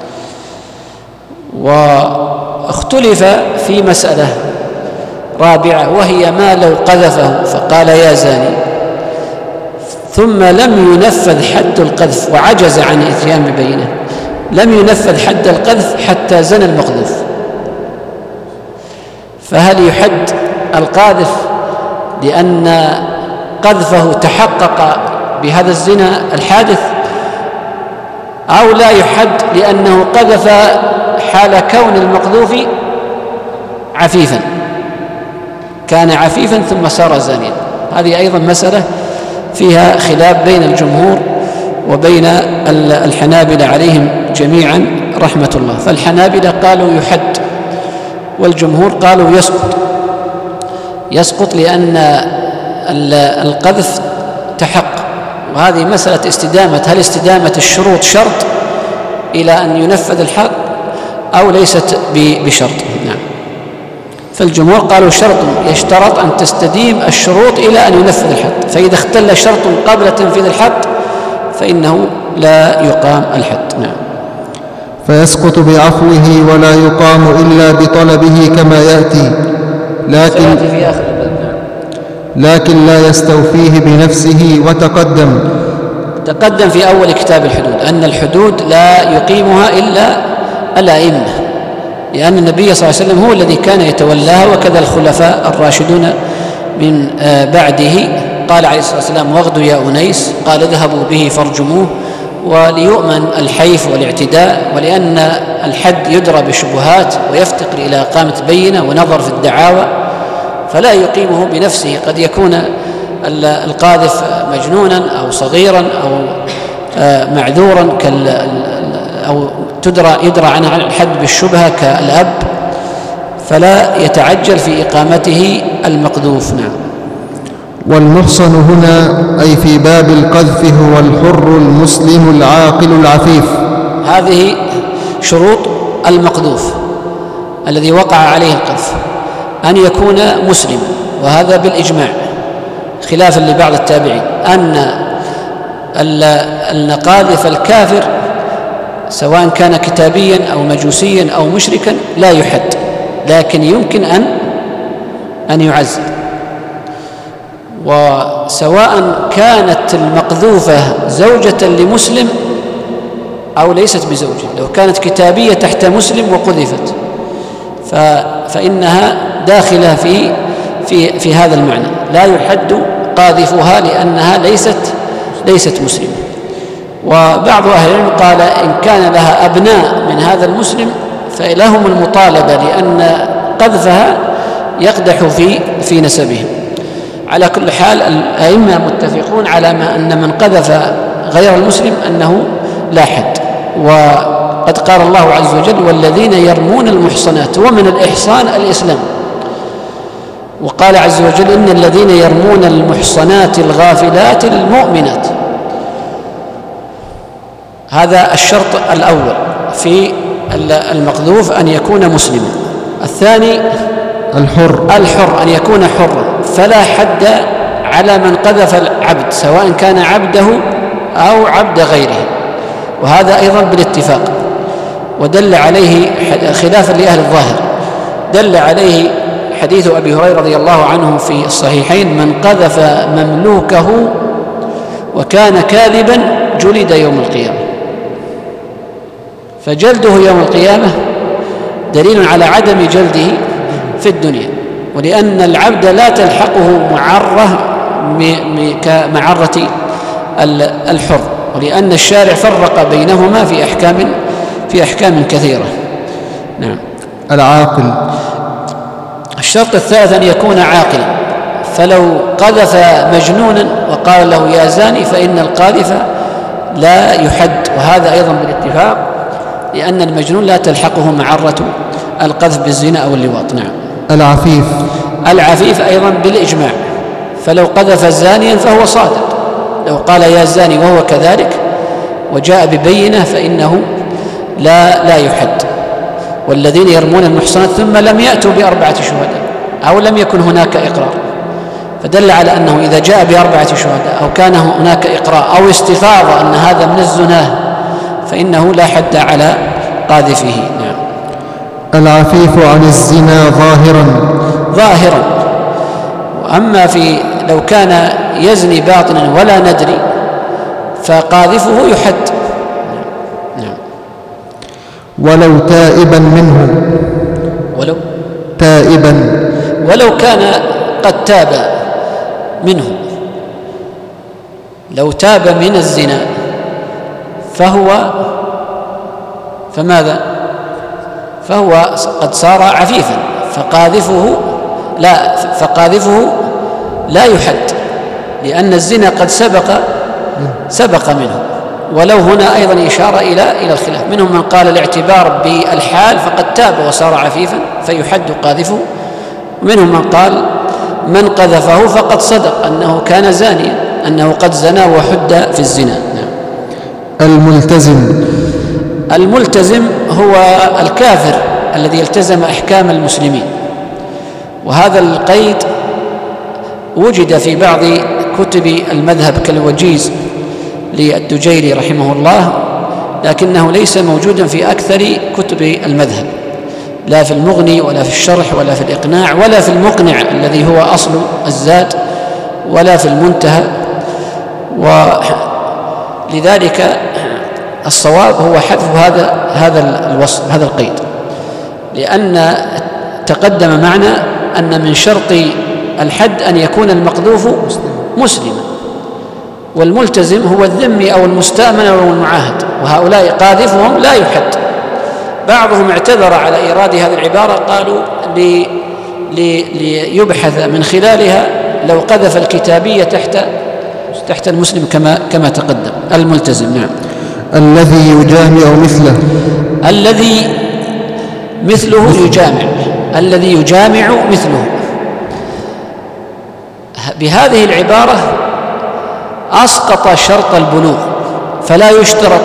واختلف في مسألة رابعة، وهي ما لو قذفه فقال يا زاني ثم لم ينفذ حد القذف وعجز عن الإتيان ببينه، لم ينفذ حد القذف حتى زنى المقذوف، فهل يحد القاذف لأن قذفه تحقق بهذا الزنا الحادث، أو لا يحد لأنه قذف حال كون المقذوف عفيفا، كان عفيفا ثم صار زانيا؟ هذه أيضا مسألة فيها خلاف بين الجمهور وبين الحنابلة عليهم جميعا رحمة الله. فالحنابلة قالوا يحد، والجمهور قالوا يسقط لأن القذف تحقق. وهذه مسألة استدامة، هل استدامة الشروط شرط إلى أن ينفذ الحق أو ليست بشرط؟ نعم. فالجمهور قالوا شرط، يشترط أن تستديم الشروط إلى أن ينفذ الحد، فإذا اختل شرط قبل تنفيذ الحد فإنه لا يقام الحد. نعم. فيسقط بعفوه ولا يقام إلا بطلبه كما يأتي، لكن لا يستوفيه بنفسه. تقدم في أول كتاب الحدود أن الحدود لا يقيمها إلا الأئمة، لأن النبي صلى الله عليه وسلم هو الذي كان يتولاها، وكذا الخلفاء الراشدون من بعده. قال عليه الصلاة والسلام واغدوا يا أنيس، قال اذهبوا به فارجموه، وليؤمن الحيف والاعتداء، ولأن الحد يدرى بالشبهات ويفتقر إلى إقامة بينة ونظر في الدعاوى، فلا يقيمه بنفسه. قد يكون القاذف مجنونا أو صغيرا أو معذورا أو يدرى عنه الحد بالشبهة كالأب، فلا يتعجل في إقامته المقذوف. نعم. والمحصن هنا أي في باب القذف هو الحر المسلم العاقل العفيف. هذه شروط المقذوف الذي وقع عليه القذف، أن يكون مسلما، وهذا بالإجماع خلافا لبعض التابعين أن قاذف الكافر سواء كان كتابيا أو مجوسيا أو مشركا لا يحد، لكن يمكن أن يعزل. وسواء كانت المقذوفة زوجة لمسلم أو ليست بزوجة، لو كانت كتابية تحت مسلم وقذفت فإنها داخلة في هذا المعنى، لا يحد قاذفها لأنها ليست مسلمة. وبعض أهل العلم قال إن كان لها أبناء من هذا المسلم فلهم المطالبة، لأن قذفها يقدح في نسبهم. على كل حال الأئمة متفقون على أن من قذف غير المسلم أنه لا حد. وقد قال الله عز وجل: والذين يرمون المحصنات، ومن الإحصان الإسلام. وقال عز وجل: إن الذين يرمون المحصنات الغافلات المؤمنات. هذا الشرط الأول في المقذوف، أن يكون مسلما. الثاني الحر، أن يكون حرا، فلا حد على من قذف العبد سواء كان عبده أو عبد غيره، وهذا أيضا بالاتفاق. ودل عليه خلافا لأهل الظاهر، دل عليه حديث أبي هريرة رضي الله عنه في الصحيحين: من قذف مملوكه وكان كاذبا جلد يوم القيامة. فجلده يوم القيامة دليل على عدم جلده في الدنيا، ولأن العبد لا تلحقه معرة كمعرة الحر، ولأن الشارع فرق بينهما في أحكام كثيرة. نعم. العاقل. الشرط الثالث أن يكون عاقلا، فلو قذف مجنونا وقال له يا زاني فإن القاذف لا يحد، وهذا أيضا بالاتفاق، لأن المجنون لا تلحقه معرة القذف بالزنا أو اللواط. نعم. العفيف أيضا بالإجماع، فلو قذف زانيا فهو صادق، لو قال يا زاني وهو كذلك وجاء ببينة فإنه لا يحد. والذين يرمون المحصنات ثم لم يأتوا ب4 شهداء أو لم يكن هناك إقرار، فدل على أنه إذا جاء ب4 شهداء أو كان هناك إقرار أو استفاض أن هذا من الزنا فإنه لا حد على قاذفه. نعم. العفيف عن الزنا ظاهرا. وأما لو كان يزني باطنا ولا ندري فقاذفه يحد. نعم. ولو تائبا منه. ولو كان قد تاب منه، لو تاب من الزنا فهو قد صار عفيفا، فقاذفه لا يحد، لأن الزنا قد سبق منه. ولو هنا أيضا إشارة إلى الخلاف، منهم من قال الاعتبار بالحال فقد تاب وصار عفيفا فيحد قاذفه، ومنهم من قال من قذفه فقد صدق أنه كان زانيا، أنه قد زنى وحد في الزنا. نعم. الملتزم هو الكافر الذي التزم أحكام المسلمين، وهذا القيد وجد في بعض كتب المذهب كالوجيز للدجيري رحمه الله، لكنه ليس موجودا في أكثر كتب المذهب، لا في المغني ولا في الشرح ولا في الإقناع ولا في المقنع الذي هو أصل الزاد ولا في المنتهى. ولذلك الصواب هو حذف هذا القيد، لأن تقدم معنا أن من شرط الحد أن يكون المقذوف مسلما، والملتزم هو الذمي أو المستأمن أو المعاهد، وهؤلاء قاذفهم لا يحد. بعضهم اعتذر على إيراد هذه العبارة، قالوا ليبحث من خلالها لو قذف الكتابية تحت المسلم كما تقدم. الملتزم. نعم. الذي يجامع مثله. بهذه العبارة أسقط شرط البلوغ، فلا يشترط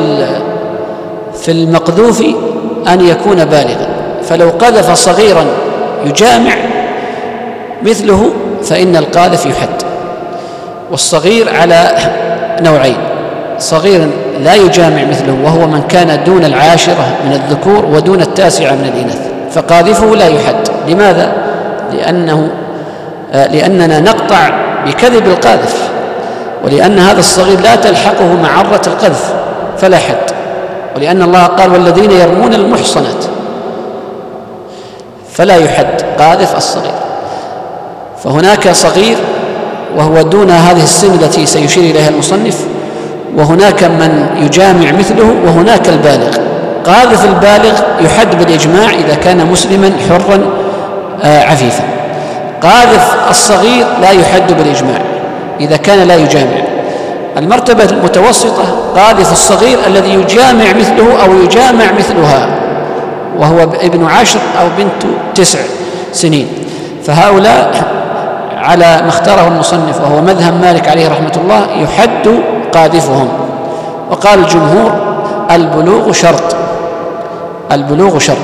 في المقذوف أن يكون بالغا، فلو قذف صغيرا يجامع مثله فإن القاذف يحد. والصغير على نوعين: صغير لا يجامع مثله وهو من كان دون 10 من الذكور ودون 9 من الإناث، فقاذفه لا يحد. لماذا؟ لأننا نقطع بكذب القاذف، ولأن هذا الصغير لا تلحقه معرة القذف فلا حد، ولأن الله قال والذين يرمون المحصنات فلا يحد قاذف الصغير. فهناك صغير وهو دون هذه السن التي سيشير إليها المصنف، وهناك من يجامع مثله، وهناك البالغ. قاذف البالغ يحد بالإجماع إذا كان مسلما حرا عفيفا. قاذف الصغير لا يحد بالإجماع إذا كان لا يجامع. المرتبة المتوسطة قاذف الصغير الذي يجامع مثله أو يجامع مثلها وهو ابن 10 أو بنت 9 سنين، فهؤلاء على ما اختاره المصنف وهو مذهب مالك عليه رحمة الله يحد قاذفهم. وقال الجمهور البلوغ شرط، البلوغ شرط،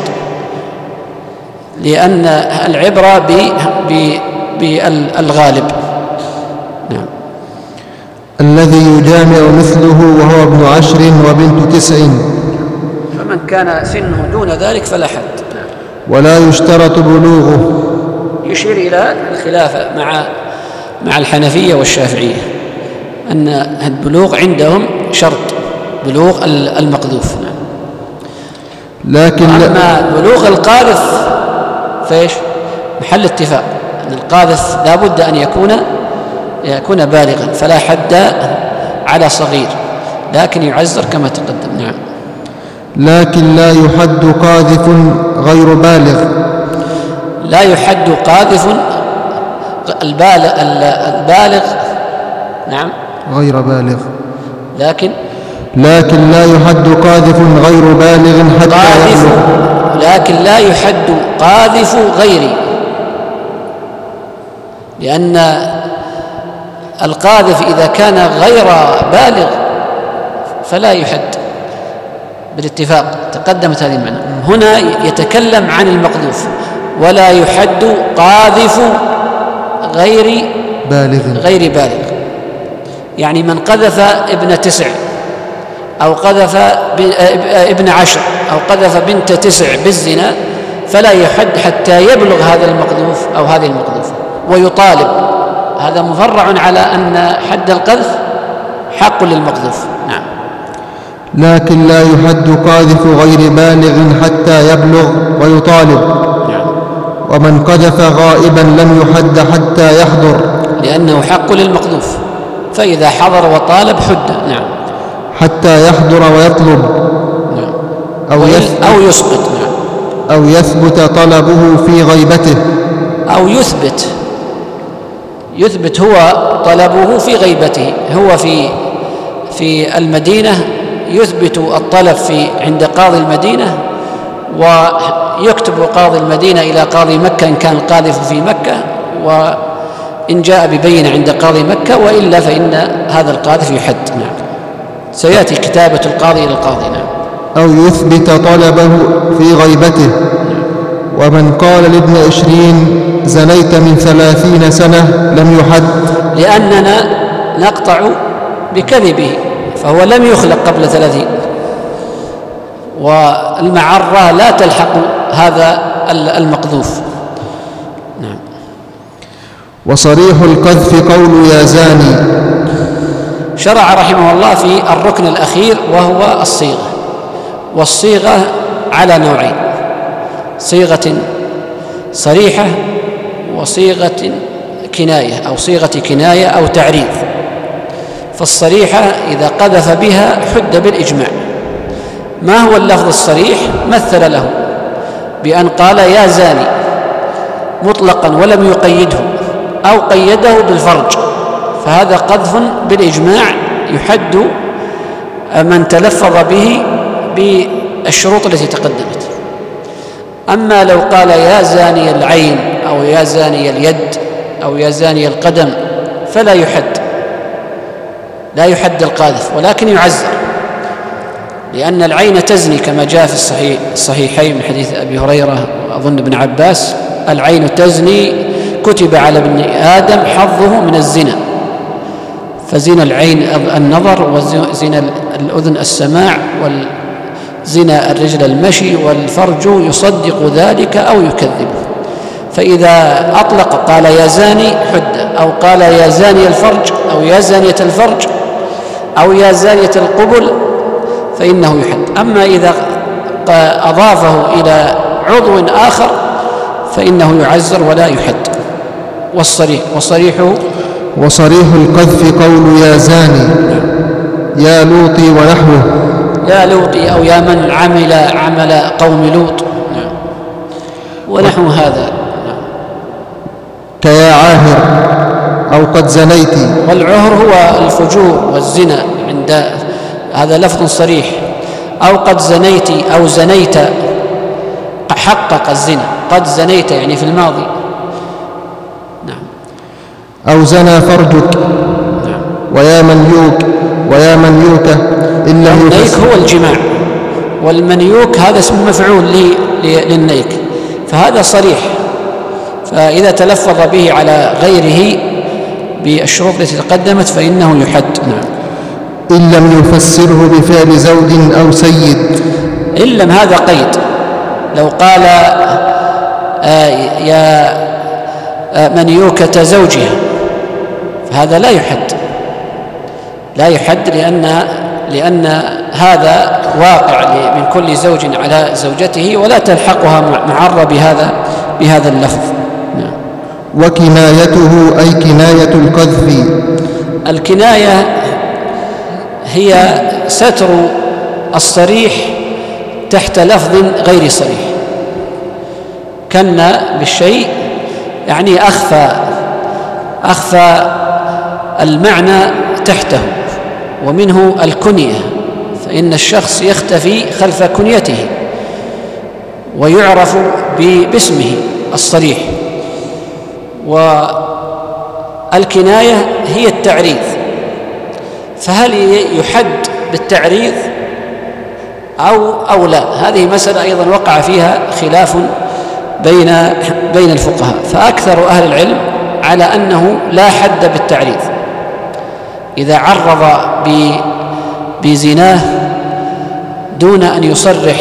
لأن العبرة بالغالب. نعم. الذي يجامع مثله وهو ابن 10 وبنت 9، فمن كان سنه دون ذلك فلا حد. ولا يشترط بلوغه. يشير إلى الخلافة مع الحنفية والشافعية أن البلوغ عندهم شرط، بلوغ المقذوف. لكن أما بلوغ القاذف فإيش؟ محل اتفاق أن القاذف لا بد أن يكون بالغا، فلا حد على صغير، لكن يعزر كما تقدم. نعم. لكن لا يحد قاذف غير بالغ. لا يحد قاذف البالغ. نعم. غير بالغ. لكن لا يحد قاذف غير بالغ حتى يبلغ. لكن لا يحد قاذف غيري، لأن القاذف إذا كان غير بالغ فلا يحد بالاتفاق، تقدمت هذه المعنى. هنا يتكلم عن المقذوف، ولا يحد قاذف غير بالغ، يعني من قذف ابن 9 أو قذف ابن 10 أو قذف بنت 9 بالزنا فلا يحد حتى يبلغ هذا المقذوف أو هذه المقذوفة ويطالب. هذا مفرع على أن حد القذف حق للمقذوف. نعم. لكن لا يحد قاذف غير بالغ حتى يبلغ ويطالب. نعم. ومن قذف غائبا لم يحد حتى يحضر، لأنه حق للمقذوف، فإذا حضر وطالب حد. نعم. حتى يحضر ويطلب. نعم. أو يسقط. نعم. أو يثبت طلبه في غيبته. أو يثبت هو طلبه في غيبته. هو في المدينة يثبت الطلب عند قاضي المدينة، ويكتب قاضي المدينة إلى قاضي مكة إن كان القاذف في مكة، وإن جاء ببينة عند قاضي مكة، وإلا فإن هذا القاذف يحد. نعم. سيأتي كتابة القاضي إلى القاضي. نعم. أو يثبت طلبه في غيبته. ومن قال لابن 20 زنيت من 30 سنة لم يحد، لأننا نقطع بكذبه، فهو لم يخلق قبل 30، والمعرة لا تلحق هذا المقذوف. نعم. وصريح القذف قول يا زاني. شرع رحمه الله في الركن الأخير وهو الصيغة، والصيغة على نوعين: صيغة صريحة وصيغة كناية أو صيغة كناية أو تعريض. فالصريحة إذا قذف بها حد بالإجماع. ما هو اللفظ الصريح؟ مثل له بأن قال يا زاني مطلقا ولم يقيده، أو قيده بالفرج، فهذا قذف بالإجماع يحد من تلفظ به بالشروط التي تقدمت. أما لو قال يا زاني العين أو يا زاني اليد أو يا زاني القدم فلا يحد القاذف، ولكن يعزر، لأن العين تزني كما جاء في الصحيحين من حديث أبي هريرة وأظن ابن عباس: العين تزني، كتب على ابن آدم حظه من الزنا. فزنا العين النظر، وزنا الأذن السماع، والزنا الرجل المشي، والفرج يصدق ذلك أو يكذبه. فإذا أطلق قال يا زاني حد، أو قال يا زاني الفرج، أو يا زانية الفرج، أو يا زانية القبل، فإنه يحد. أما إذا أضافه إلى عضو آخر فإنه يعزر ولا يحد. وصريح القذف قول يا زاني يا لوطي ونحوه. يا لوطي أو يا من عمل قوم لوط. ونحو هذا. كيا عاهر أو قد زنيت. والعهر هو الفجور والزنا، عند هذا لفظ صريح. أو قد زنيت أو زنيت، حقق الزنا، قد زنيت يعني في الماضي. نعم. أو زنى فرجك. نعم. ويا منيوك إن لم النيك هو الجماع، والمنيوك هذا اسم مفعول للنيك، فهذا صريح، فإذا تلفظ به على غيره بالشروط التي تقدمت فإنه يحد. نعم. إن لم يفسره بفعل زوج أو سيد. إن لم هذا قيد، لو قال يا منيوكة زوجها فهذا لا يحد لأن هذا واقع من كل زوج على زوجته، ولا تلحقها معرة بهذا اللفظ. نعم. وكنايته أي كناية القذف. الكناية هي ستر الصريح تحت لفظ غير صريح. كنا بالشيء يعني أخفى المعنى تحته، ومنه الكنية، فإن الشخص يختفي خلف كنيته ويعرف باسمه الصريح. والكناية هي التعريض، فهل يحد بالتعريض أو لا؟ هذه مسألة أيضا وقع فيها خلاف بين الفقهاء، فأكثر أهل العلم على أنه لا حد بالتعريض. إذا عرض بزناه دون أن يصرح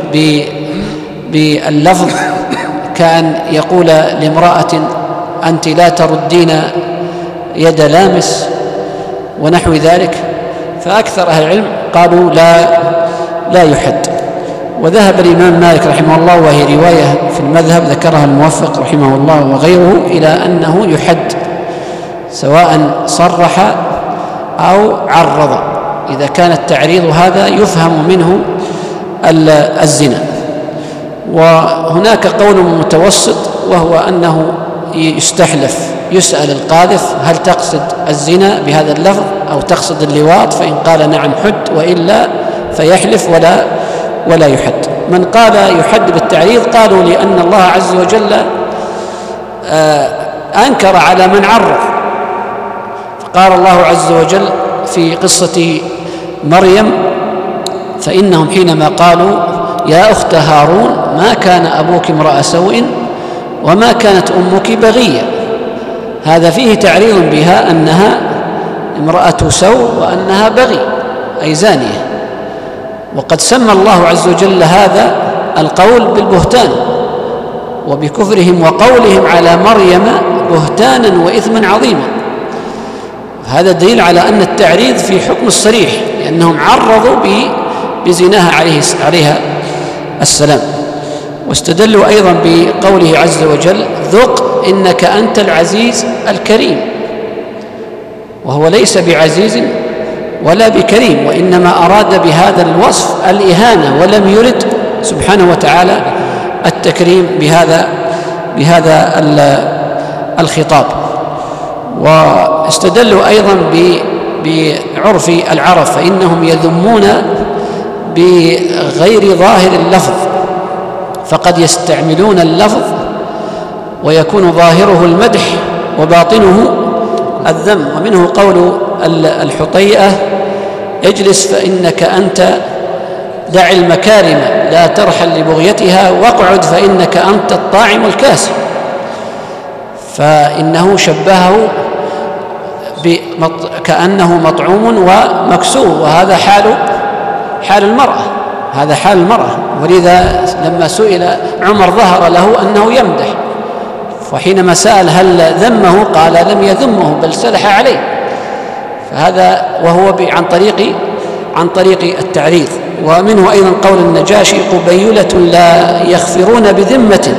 باللفظ، كأن يقول لامرأة أنت لا تردين يد لامس ونحو ذلك، فأكثر أهل العلم قالوا لا يحد. وذهب الإمام مالك رحمه الله، وهي رواية في المذهب ذكرها الموفق رحمه الله وغيره، إلى أنه يحد سواء صرح أو عرض، إذا كان التعريض هذا يفهم منه الزنا. وهناك قول متوسط، وهو أنه يستحلف، يسأل القاذف هل تقصد الزنا بهذا اللفظ أو تقصد اللواط، فإن قال نعم حد، وإلا فيحلف ولا يحد. من قال يحد بالتعريض قالوا لأن الله عز وجل أنكر على من عرض، فقال الله عز وجل في قصة مريم فإنهم حينما قالوا يا أخت هارون ما كان أبوك امرأ سوء وما كانت أمك بغية، هذا فيه تعريض بها أنها امرأة سوء وأنها بغي أي زانية. وقد سمى الله عز وجل هذا القول بالبهتان، وبكفرهم وقولهم على مريم بهتانا وإثما عظيما. هذا دليل على أن التعريض في حكم الصريح، لأنهم عرضوا بزناها عليها السلام. واستدلوا أيضا بقوله عز وجل ذق إنك أنت العزيز الكريم، وهو ليس بعزيز ولا بكريم، وإنما أراد بهذا الوصف الإهانة، ولم يرد سبحانه وتعالى التكريم بهذا الخطاب. واستدلوا أيضا بعرف العرب، فإنهم يذمون بغير ظاهر اللفظ، فقد يستعملون اللفظ ويكون ظاهره المدح وباطنه الذم. ومنه قول الحطيئة اجلس فإنك أنت، دع المكارم لا ترحل لبغيتها، واقعد فإنك أنت الطاعم الكاسي. فإنه شبهه كأنه مطعوم ومكسور، وهذا حال المرأة، هذا حال المرأة. ولذا لما سئل عمر ظهر له أنه يمدح، وحينما سأل هل ذمه قال لم يذمه بل سلح عليه، فهذا وهو عن طريق التعريض. ومنه أيضا قول النجاشي قبيلة لا يخفرون بذمة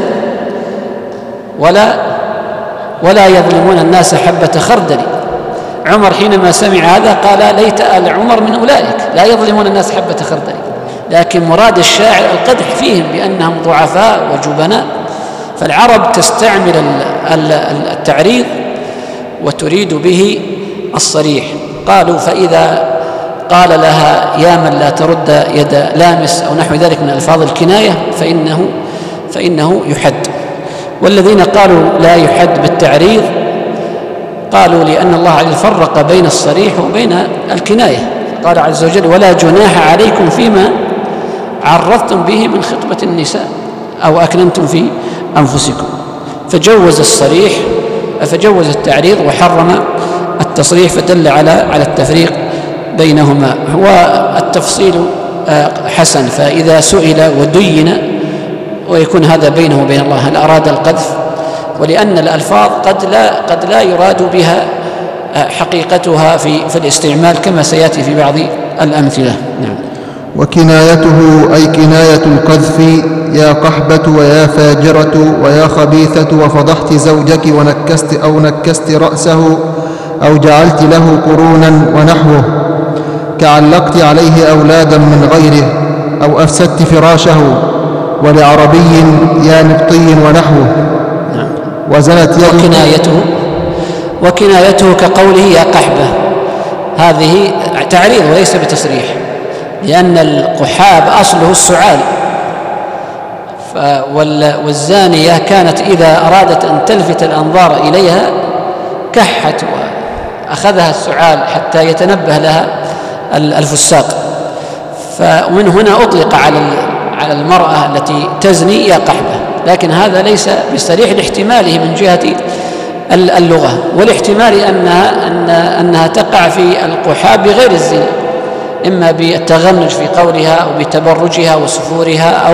ولا يظلمون الناس حبة خردل. عمر حينما سمع هذا قال ليت آل عمر من أولئك لا يظلمون الناس حبة خردل، لكن مراد الشاعر القدح فيهم بأنهم ضعفاء وجبناء، فالعرب تستعمل التعريض وتريد به الصريح. قالوا فإذا قال لها يا من لا ترد يد لامس أو نحو ذلك من ألفاظ الكناية فإنه يحد. والذين قالوا لا يحد بالتعريض قالوا لأن الله عز وجل فرق بين الصريح وبين الكناية، قال عز وجل ولا جناح عليكم فيما عرضتم به من خطبة النساء أو أكننتم في أنفسكم، فجوز الصريح فجوز التعريض وحرم التصريح، فدل على التفريق بينهما. هو التفصيل حسن، فإذا سئل ودين ويكون هذا بينه وبين الله هل أراد القذف، ولأن الألفاظ قد لا يراد بها حقيقتها في الاستعمال كما سيأتي في بعض الأمثلة. نعم. وكنايته أي كناية القذف يا قحبة ويا فاجرة ويا خبيثة وفضحت زوجك نكست رأسه أو جعلت له قرونا ونحوه، كعلقت عليه أولادا من غيره أو أفسدت فراشه، ولعربي يا نبطي ونحوه. وزنت وكنايته كقوله يا قحبة، هذه تعريض وليس بتصريح، لأن القحاب أصله السعال، والزانية كانت إذا أرادت أن تلفت الأنظار إليها كحت وأخذها السعال حتى يتنبه لها الفساق، فمن هنا أطلق على المرأة التي تزني يا قحبة، لكن هذا ليس بصريح لاحتماله من جهة اللغة، والاحتمال أنها تقع في القحاب بغير الزنا، إما بالتغنج في قولها أو بتبرجها وسفورها أو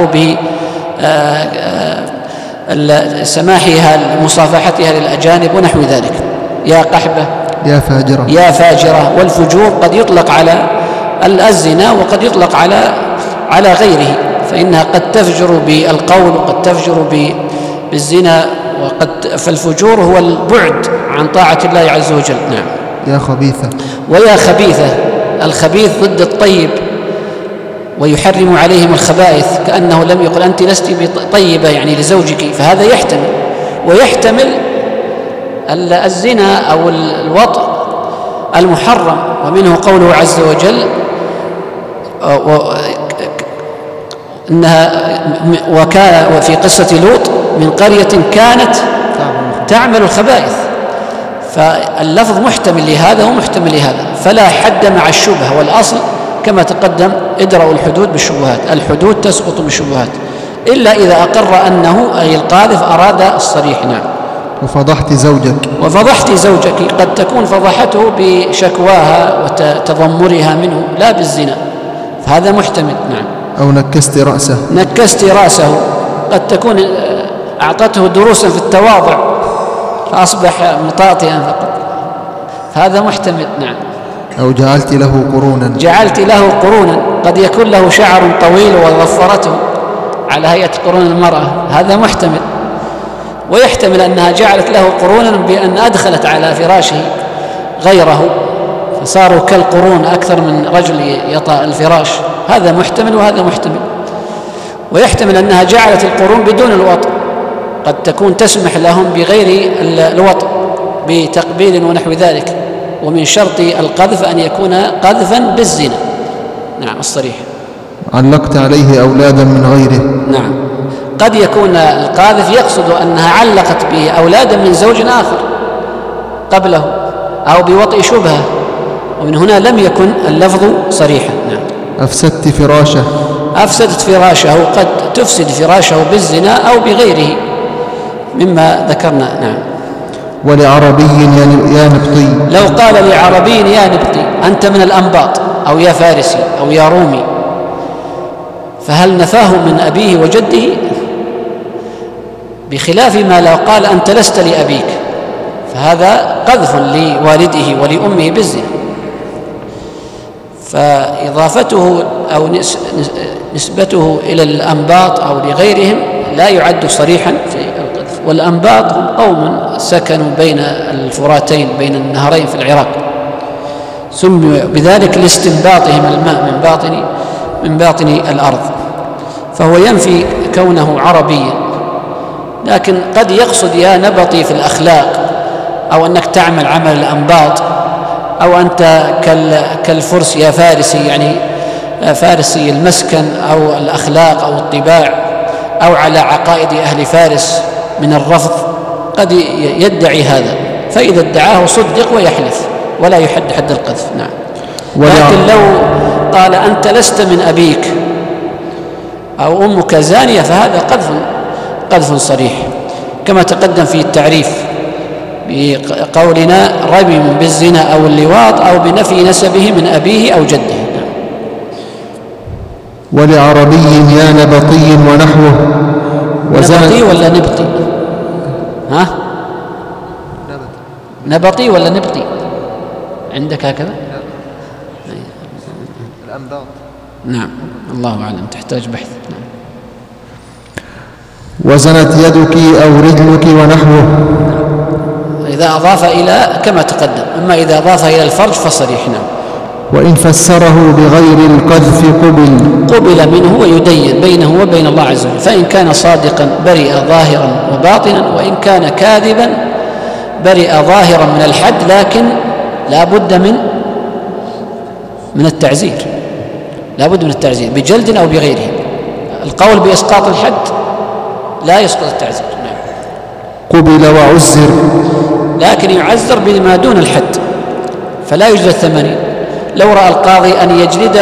بسماحها لمصافحتها للأجانب ونحو ذلك. يا قحبة يا فاجرة. والفجور قد يطلق على الزنا وقد يطلق على غيره، فإنها قد تفجر بالقول وقد تفجر بالزنا، فالفجور هو البعد عن طاعة الله عز وجل. نعم. يا خبيثة ويا خبيثة، الخبيث ضد الطيب، ويحرم عليهم الخبائث، كأنه لم يقل أنت لست طيبة يعني لزوجك، فهذا يحتمل، ويحتمل الزنا أو الوطء المحرم، ومنه قوله عز وجل وفي قصة لوط من قرية كانت تعمل الخبائث، فاللفظ محتمل لهذا ومحتمل لهذا، فلا حد مع الشبهة، والأصل كما تقدم ادرأوا الحدود بالشبهات، الحدود تسقط بالشبهات إلا إذا أقر أنه أي القاذف أراد الصريح. نعم. وفضحت زوجك قد تكون فضحته بشكواها وتضمرها منه لا بالزنا، فهذا محتمل. نعم. أو نكست رأسه، قد تكون أعطته دروسا في التواضع فأصبح مطاطئا فقط، فهذا محتمل. نعم. أو جعلت له قرونا، قد يكون له شعر طويل وظفرته على هيئة قرون المرأة، هذا محتمل. ويحتمل أنها جعلت له قرونا بأن أدخلت على فراشه غيره فصاروا كالقرون أكثر من رجل يطأ الفراش، هذا محتمل وهذا محتمل. ويحتمل أنها جعلت القرون بدون الوطء، قد تكون تسمح لهم بغير الوطء بتقبيل ونحو ذلك، ومن شرط القذف أن يكون قذفا بالزنا. نعم. الصريح. علقت عليه أولادا من غيره. نعم. قد يكون القاذف يقصد أنها علقت به أولادا من زوج آخر قبله أو بوطئ شبهة، ومن هنا لم يكن اللفظ صريحا. نعم. أفسدت فراشه، قد تفسد فراشه بالزنا أو بغيره مما ذكرنا. نعم. ولعربي يا نبطي، لو قال لعربي يا نبطي أنت من الأنباط أو يا فارسي أو يا رومي، فهل نفاه من أبيه وجده؟ بخلاف ما لو قال أنت لست لأبيك، فهذا قذف لوالده ولأمه بالزنا، فإضافته أو نسبته إلى الأنباط أو لغيرهم لا يعد صريحا في القذف. والأنباط هم قوم سكنوا بين الفراتين بين النهرين في العراق، سموا بذلك لاستنباطهم الماء من باطن الأرض، فهو ينفي كونه عربيا لكن قد يقصد يا نبطي في الأخلاق، أو أنك تعمل عمل الأنباط، أو أنت كالفرس يا فارسي، يعني فارسي المسكن أو الأخلاق أو الطباع، أو على عقائد أهل فارس من الرفض، قد يدعي هذا، فإذا ادعاه صدق ويحلف ولا يحد حد القذف. نعم. لكن لو قال أنت لست من أبيك أو أمك زانية فهذا قذف صريح، كما تقدم في التعريف بقولنا رجم بالزنا أو اللواط أو بنفي نسبه من أبيه أو جده. ولعربي يا نبطي ونحوه نبطي ولا نبطي؟ ها؟ نبطي ولا نبطي؟ عندك هكذا؟ الأنباط. نعم، الله أعلم، تحتاج بحث. نعم. وزنت يدك أو رجلك ونحوه. إذا أضاف إلى كما تقدم، أما إذا أضاف إلى الفرج فصريح. نعم. وإن فسره بغير القذف قبل منه ويدين بينه وبين الله عز وجل، فإن كان صادقا برئ ظاهرا وباطنا، وإن كان كاذبا برئ ظاهرا من الحد، لكن لا بد من التعزير، لا بد من التعزير بجلد أو بغيره. القول بإسقاط الحد لا يسقط التعزير. نعم. قبل وعزر، لكن يعزر بما دون الحد، فلا يجلد 80. لو رأى القاضي أن يجلده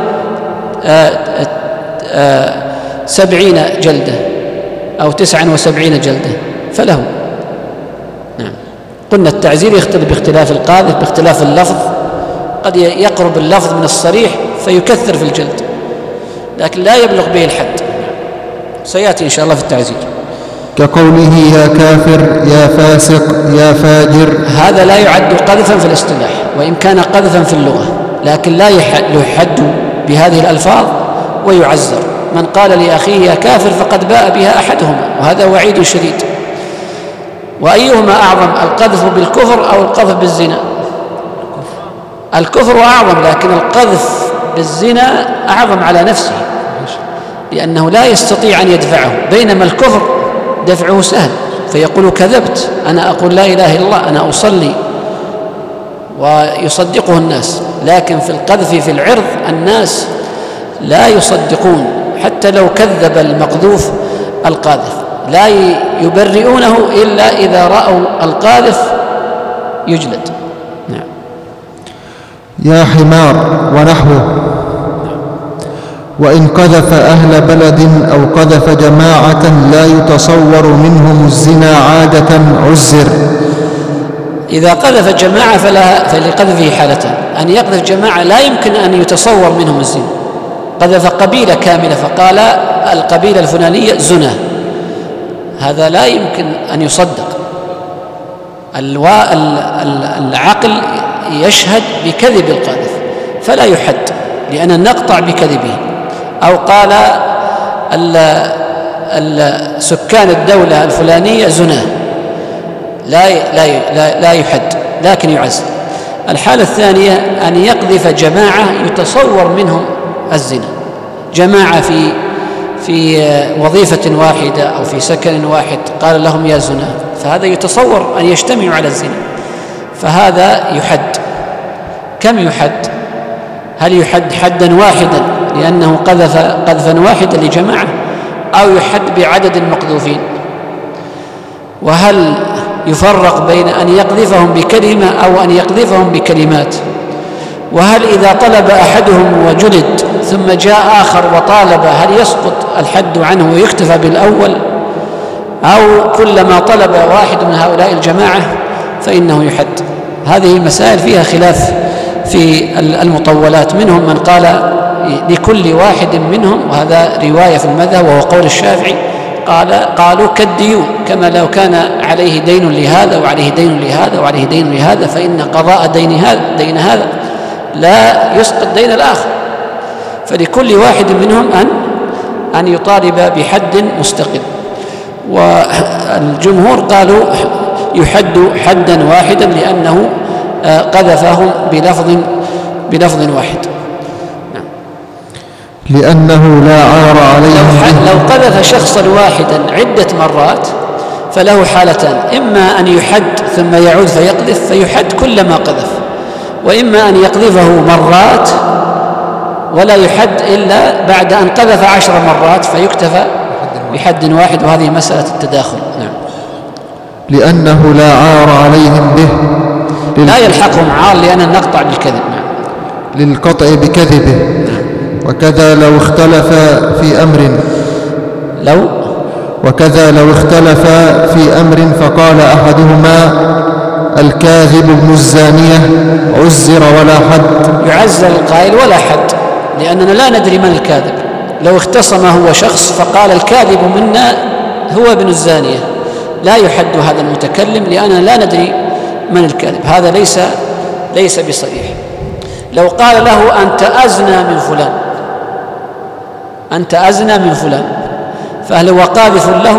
70 جلدة أو 79 جلدة فله. نعم. قلنا التعزير يختلف باختلاف القاذف، باختلاف اللفظ، قد يقرب اللفظ من الصريح فيكثر في الجلد، لكن لا يبلغ به الحد، سيأتي إن شاء الله في التعزير. كقوله يا كافر يا فاسق يا فاجر، هذا لا يعد قذفا في الاصطلاح، وإن كان قذفا في اللغة، لكن لا يحد بهذه الألفاظ ويعزر. من قال لأخيه يا كافر فقد باء بها أحدهما، وهذا وعيد شديد. وأيهما أعظم، القذف بالكفر أو القذف بالزنا؟ الكفر أعظم، لكن القذف بالزنا أعظم على نفسه، لأنه لا يستطيع أن يدفعه، بينما الكفر دفعه سهل، فيقول كذبت، أنا أقول لا إله إلا الله، أنا أصلي، ويصدقه الناس. لكن في القذف في العرض الناس لا يصدقون، حتى لو كذب المقذوف القاذف لا يبرئونه إلا إذا رأوا القاذف يجلد. نعم. يا حمار ونحوه. وإن قذف أهل بلد أو قذف جماعة لا يتصور منهم الزنا عادة عزر. إذا قذف جماعة فلقذفه حالتان: أن يقذف جماعة لا يمكن أن يتصور منهم الزنا، قذف قبيلة كاملة فقال القبيلة الفلانية زنا، هذا لا يمكن أن يصدق، العقل يشهد بكذب القاذف فلا يحد، لأن نقطع بكذبه. أو قال سكان الدولة الفلانية زنا، لا يحد، لكن يعزر. الحالة الثانية أن يقذف جماعة يتصور منهم الزنا، جماعة في وظيفة واحدة أو في سكن واحد قال لهم يا زنا، فهذا يتصور أن يجتمعوا على الزنا، فهذا يحد. كم يحد؟ هل يحد حدا واحدا لأنه قذف قذفا واحدا لجماعة، أو يحد بعدد المقذوفين؟ وهل يفرق بين أن يقذفهم بكلمة أو أن يقذفهم بكلمات؟ وهل إذا طلب أحدهم وجلد ثم جاء آخر وطالب هل يسقط الحد عنه ويكتفى بالأول، أو كلما طلب واحد من هؤلاء الجماعة فإنه يحد؟ هذه المسائل فيها خلاف في المطولات، منهم من قال لكل واحد منهم، وهذا رواية في المذهب وهو قول الشافعي، قالوا كالديون، كما لو كان عليه دين لهذا وعليه دين لهذا وعليه دين لهذا، فإن قضاء دين هذا لا يسقط دين الآخر، فلكل واحد منهم أن يطالب بحد مستقل. والجمهور قالوا يحد حدا واحدا لأنه قذفهم بلفظ واحد. نعم. لأنه لا عار عليه. لو قذف شخصا واحدا عدة مرات فله حالتان: إما أن يحد ثم يعود فيقذف فيحد كلما قذف، وإما أن يقذفه مرات ولا يحد إلا بعد أن قذف 10 مرات فيكتفى بحد واحد، وهذه مسألة التداخل. نعم. لأنه لا عار عليهم به، لا يلحقهم عار لأن نقطع بالكذب. نعم. للقطع بكذبه. وكذا لو اختلف في أمر فقال أحدهما الكاذب ابن الزانية عزر ولا حد. يعزر القائل ولا حد، لأننا لا ندري من الكاذب. لو اختصم هو شخص فقال الكاذب منا هو ابن الزانية، لا يحد هذا المتكلم لأننا لا ندري من الكاذب، هذا ليس بصريح. لو قال له أنت أزنى من فلان، فهل هو قاذف له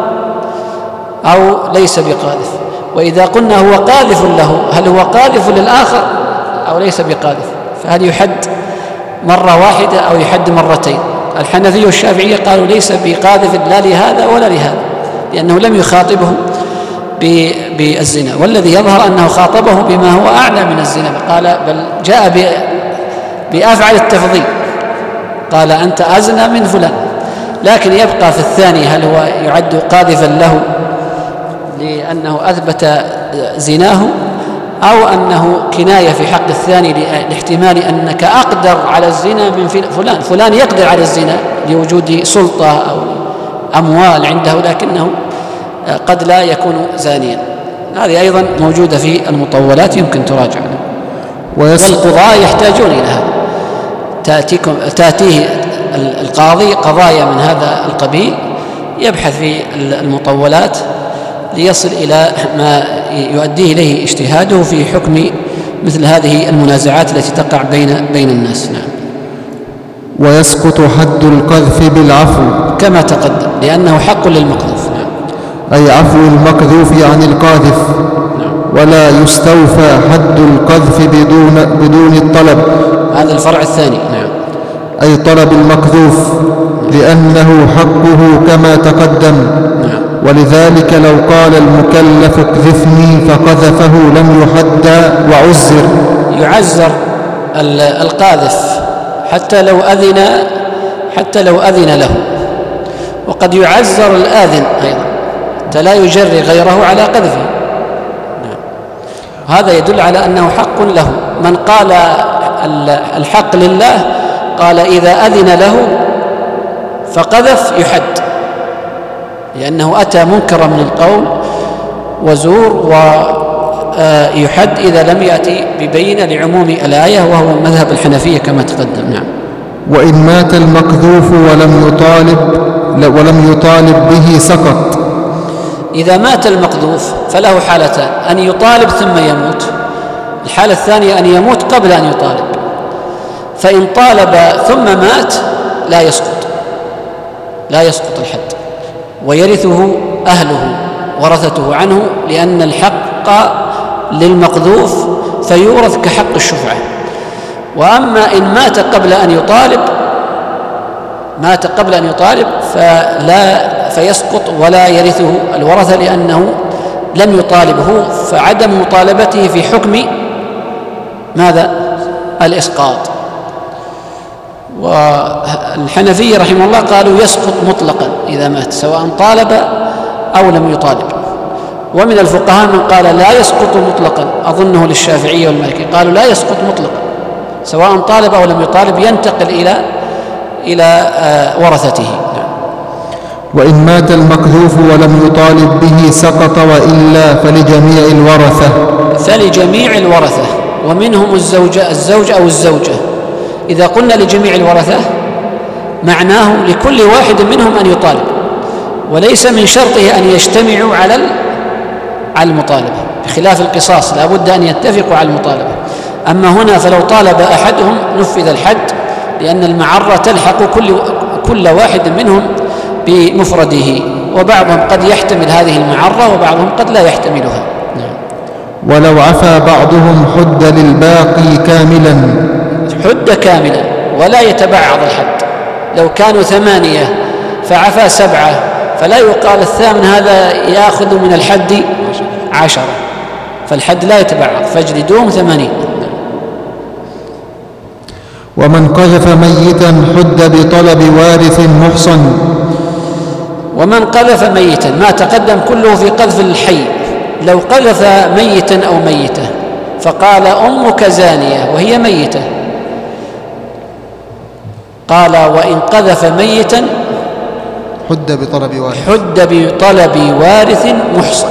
أو ليس بقاذف؟ وإذا قلنا هو قاذف له، هل هو قاذف للآخر أو ليس بقاذف؟ فهل يحد مرة واحدة أو يحد مرتين؟ الحنفية والشافعية قالوا ليس بقاذف لا لهذا ولا لهذا، لأنه لم يخاطبه بالزنا، والذي يظهر أنه خاطبه بما هو أعلى من الزنا، قال بل جاء بأفعل التفضيل، قال أنت أزنى من فلان. لكن يبقى في الثاني هل هو يعد قاذفا له لأنه أثبت زناه، أو أنه كناية في حق الثاني لاحتمال أنك أقدر على الزنا من فلان يقدر على الزنا لوجود سلطة أو أموال عنده، لكنه قد لا يكون زانيا. هذه أيضا موجودة في المطولات يمكن تراجع، والقضاة يحتاجون إلى هذا. تأتيه القاضي قضايا من هذا القبيل، يبحث في المطولات ليصل إلى ما يؤديه إليه اجتهاده في حكم مثل هذه المنازعات التي تقع بين الناس. نعم. ويسقط حد القذف بالعفو كما تقدم، لأنه حق للمقذوف. نعم. أي عفو المقذوف عن القاذف. نعم. ولا يستوفى حد القذف بدون الطلب. هذا الفرع الثاني. نعم. أي طلب المقذوف، لأنه حقه كما تقدم. نعم. ولذلك لو قال المكلف اقذفني فقذفه لم يحد وعزر. يعزر القاذف حتى لو أذن له، وقد يعزر الآذن أيضا حتى لا يجري غيره على قذفه. هذا يدل على أنه حق له. من قال الحق لله قال إذا أذن له فقذف يحد، لأنه أتى منكرا من القول وزور، ويحد إذا لم يأتي ببينة لعموم الآية، وهو مذهب الحنفية كما تقدم. نعم. وإن مات المقذوف ولم يطالب به سقط. إذا مات المقذوف فله حالتان: أن يطالب ثم يموت، الحالة الثانية أن يموت قبل أن يطالب. فإن طالب ثم مات لا يسقط الحد، ويرثه أهله ورثته عنه، لأن الحق للمقذوف فيورث كحق الشفعة. وأما إن مات قبل أن يطالب فيسقط ولا يرثه الورثة، لأنه لم يطالبه، فعدم مطالبته في حكم ماذا؟ الإسقاط. والحنفية رحمه الله قالوا يسقط مطلقا إذا مات، سواء طالب أو لم يطالب. ومن الفقهاء من قال لا يسقط مطلقا، أظنه للشافعية والمالكية، قالوا لا يسقط مطلقا سواء طالب أو لم يطالب، ينتقل إلى ورثته. وإن مات المقذوف ولم يطالب به سقط، وإلا فلجميع الورثة ومنهم الزوج أو الزوجة. إذا قلنا لجميع الورثة معناه لكل واحد منهم أن يطالب، وليس من شرطه أن يجتمعوا على المطالبة، بخلاف القصاص لا بد أن يتفقوا على المطالبة. أما هنا فلو طالب أحدهم نفذ الحد، لأن المعرة تلحق كل واحد منهم بمفرده، وبعضهم قد يحتمل هذه المعرة وبعضهم قد لا يحتملها. نعم. ولو عفى بعضهم حد للباقي كاملا، حد كاملا ولا يتبعض الحد. لو كانوا 8 فعفى 7 فلا يقال الثامن هذا يأخذ من الحد 10، فالحد لا يتبعض، فاجلدوهم 80. ومن قذف ميتا حد بطلب وارث محصن. ومن قذف ميتا، ما تقدم كله في قذف الحي. لو قذف ميتا أو ميتة فقال أمك زانية وهي ميتة، قال وإن قذف ميتا حد بطلب وارث محصن.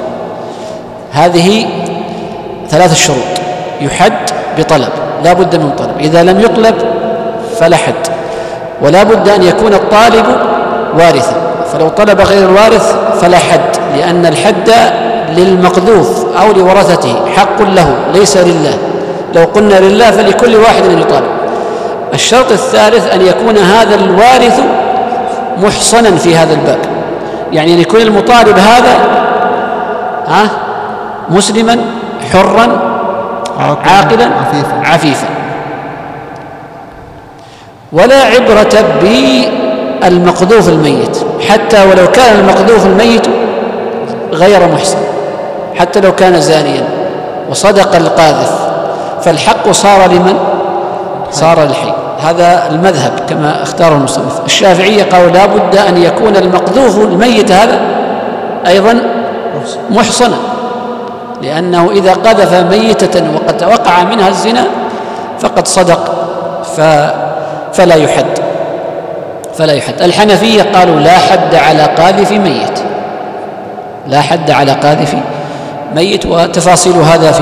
هذه 3 شروط: يحد بطلب، لا بد من طلب، إذا لم يطلب فلا حد، ولا بد أن يكون الطالب وارثا، فلو طلب غير الوارث فلا حد، لأن الحد للمقذوف أو لورثته، حق له ليس لله. لو قلنا لله فلكل واحد أن يطالب. الشرط الثالث أن يكون هذا الوارث محصنا في هذا الباب، يعني أن يكون المطالب هذا مسلما حرا عاقلا عفيفا. ولا عبرة بالمقذوف الميت، حتى ولو كان المقذوف الميت غير محسن، حتى لو كان زانيا وصدق القاذف، فالحق صار لمن؟ صار للحي. هذا المذهب كما اختاره المصنف. الشافعية قالوا لا بد أن يكون المقذوف الميت هذا أيضا محصنا، لأنه إذا قذف ميتة وقد وقع منها الزنا فقد صدق فلا يحد. الحنفية قالوا لا حد على قاذف ميت، لا حد على قاذف ميت، وتفاصيل هذا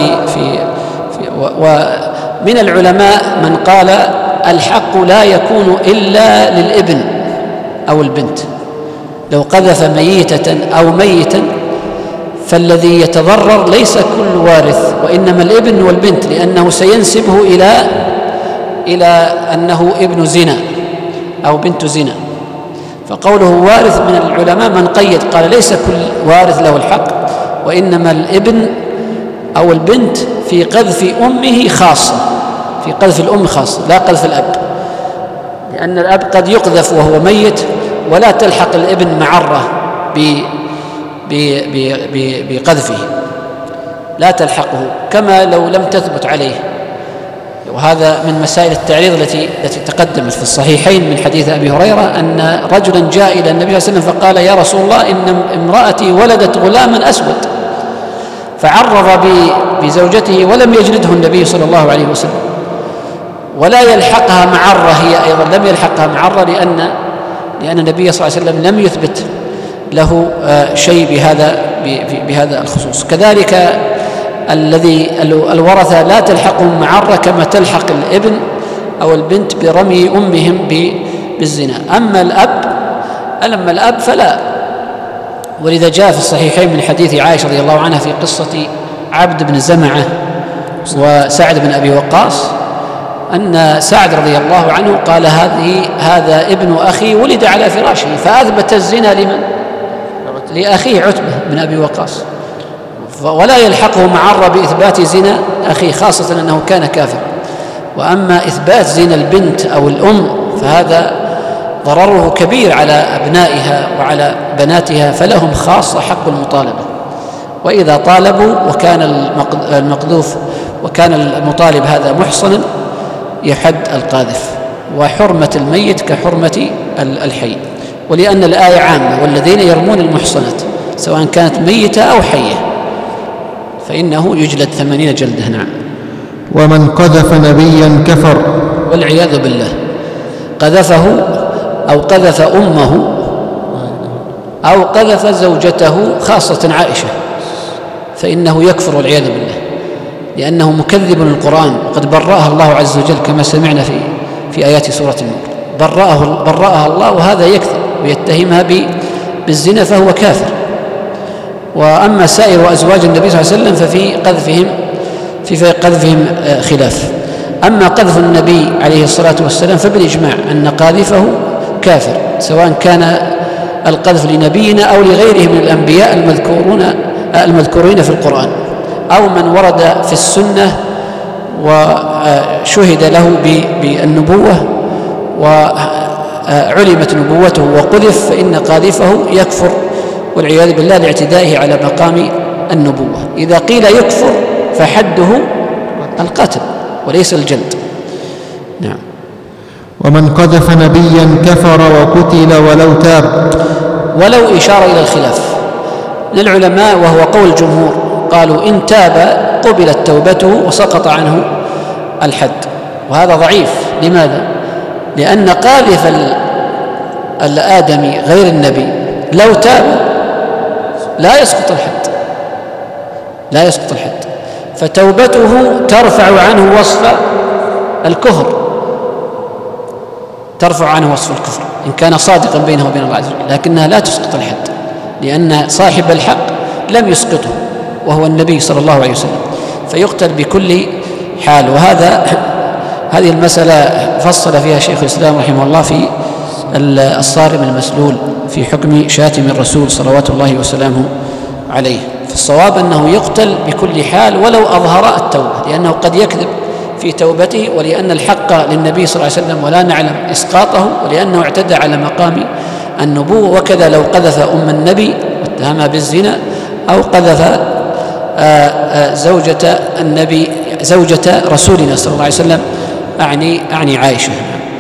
ومن العلماء من قال الحق لا يكون إلا للابن أو البنت. لو قذف ميتة أو ميتا فالذي يتضرر ليس كل وارث، وإنما الابن والبنت، لأنه سينسبه إلى أنه ابن زنا أو بنت زنا. فقوله وارث من العلماء من قيد، قال ليس كل وارث له الحق، وإنما الابن أو البنت في قذف أمه خاصة، في قذف الأم خاصة، لا قذف الأب، لأن الأب قد يقذف وهو ميت ولا تلحق الابن معرة بقذفه، لا تلحقه كما لو لم تثبت عليه. وهذا من مسائل التعريض التي تقدمت في الصحيحين من حديث أبي هريرة أن رجلا جاء إلى النبي صلى الله عليه وسلم فقال يا رسول الله إن امرأتي ولدت غلاما أسود، فعرض بزوجته ولم يجلده النبي صلى الله عليه وسلم، ولا يلحقها معرة، هي أيضا لم يلحقها معرة لأن النبي صلى الله عليه وسلم لم يثبت له شيء بهذا الخصوص. كذلك الذي الورثة لا تلحقهم معرة كما تلحق الابن أو البنت برمي أمهم بالزنا. أما الأب فلا. ولذا جاء في الصحيحين من حديث عائشة رضي الله عنها في قصة عبد بن زمعة وسعد بن أبي وقاص أن سعد رضي الله عنه قال هذا ابن أخي ولد على فراشه، فأثبت الزنا لمن؟ لأخيه عتبة بن أبي وقاص، ولا يلحقه معرة بإثبات زنا أخيه، خاصة أنه كان كافر. وأما إثبات زنا البنت أو الأم فهذا ضرره كبير على أبنائها وعلى بناتها، فلهم خاصة حق المطالبة. وإذا طالبوا وكان المقذوف وكان المطالب هذا محصنا يحد القاذف، وحرمة الميت كحرمة الحي. ولأن الآية عامة والذين يرمون المحصنات سواء كانت ميتة أو حية فإنه يجلد 80 جلدة. نعم. ومن قذف نبيا كفر، والعياذ بالله، قذفه أو قذف أمه أو قذف زوجته خاصة عائشة فإنه يكفر والعياذ بالله، لأنه مكذب للقرآن، وقد برأها الله عز وجل كما سمعنا في آيات سورة الملك، برأها الله، وهذا يكذب ويتهمها بالزنا فهو كافر. وأما سائر أزواج النبي صلى الله عليه وسلم ففي قذفهم خلاف. أما قذف النبي عليه الصلاة والسلام فبالإجماع أن قاذفه كافر، سواء كان القذف لنبينا أو لغيره من الأنبياء المذكورين في القرآن، أو من ورد في السنة وشهد له بالنبوة علمت نبوته وقذف فإن قاذفه يكفر والعياذ بالله لاعتدائه على مقام النبوة. إذا قيل يكفر فحده القتل وليس الجلد. نعم. ومن قذف نبيا كفر وقتل ولو تاب. ولو إشارة إلى الخلاف للعلماء، وهو قول الجمهور، قالوا إن تاب قبلت توبته وسقط عنه الحد، وهذا ضعيف. لماذا؟ لأن قاذف الآدمي غير النبي لو تاب لا يسقط الحد، لا يسقط الحد، فتوبته ترفع عنه وصف الكفر، ترفع عنه وصف الكفر إن كان صادقا بينه وبين الله عز وجل، لكنها لا تسقط الحد لأن صاحب الحق لم يسقطه وهو النبي صلى الله عليه وسلم، فيقتل بكل حال. هذه المسألة فصل فيها شيخ الإسلام رحمه الله في الصارم المسلول في حكم شاتم الرسول صلوات الله وسلامه عليه. فالصواب أنه يقتل بكل حال ولو أظهر التوبة، لأنه قد يكذب في توبته، ولأن الحق للنبي صلى الله عليه وسلم ولا نعلم إسقاطه، ولأنه اعتدى على مقام النبوة. وكذا لو قذف أم النبي واتهمها بالزنا، أو قذف زوجة النبي زوجة رسولنا صلى الله عليه وسلم، أعني عائشة.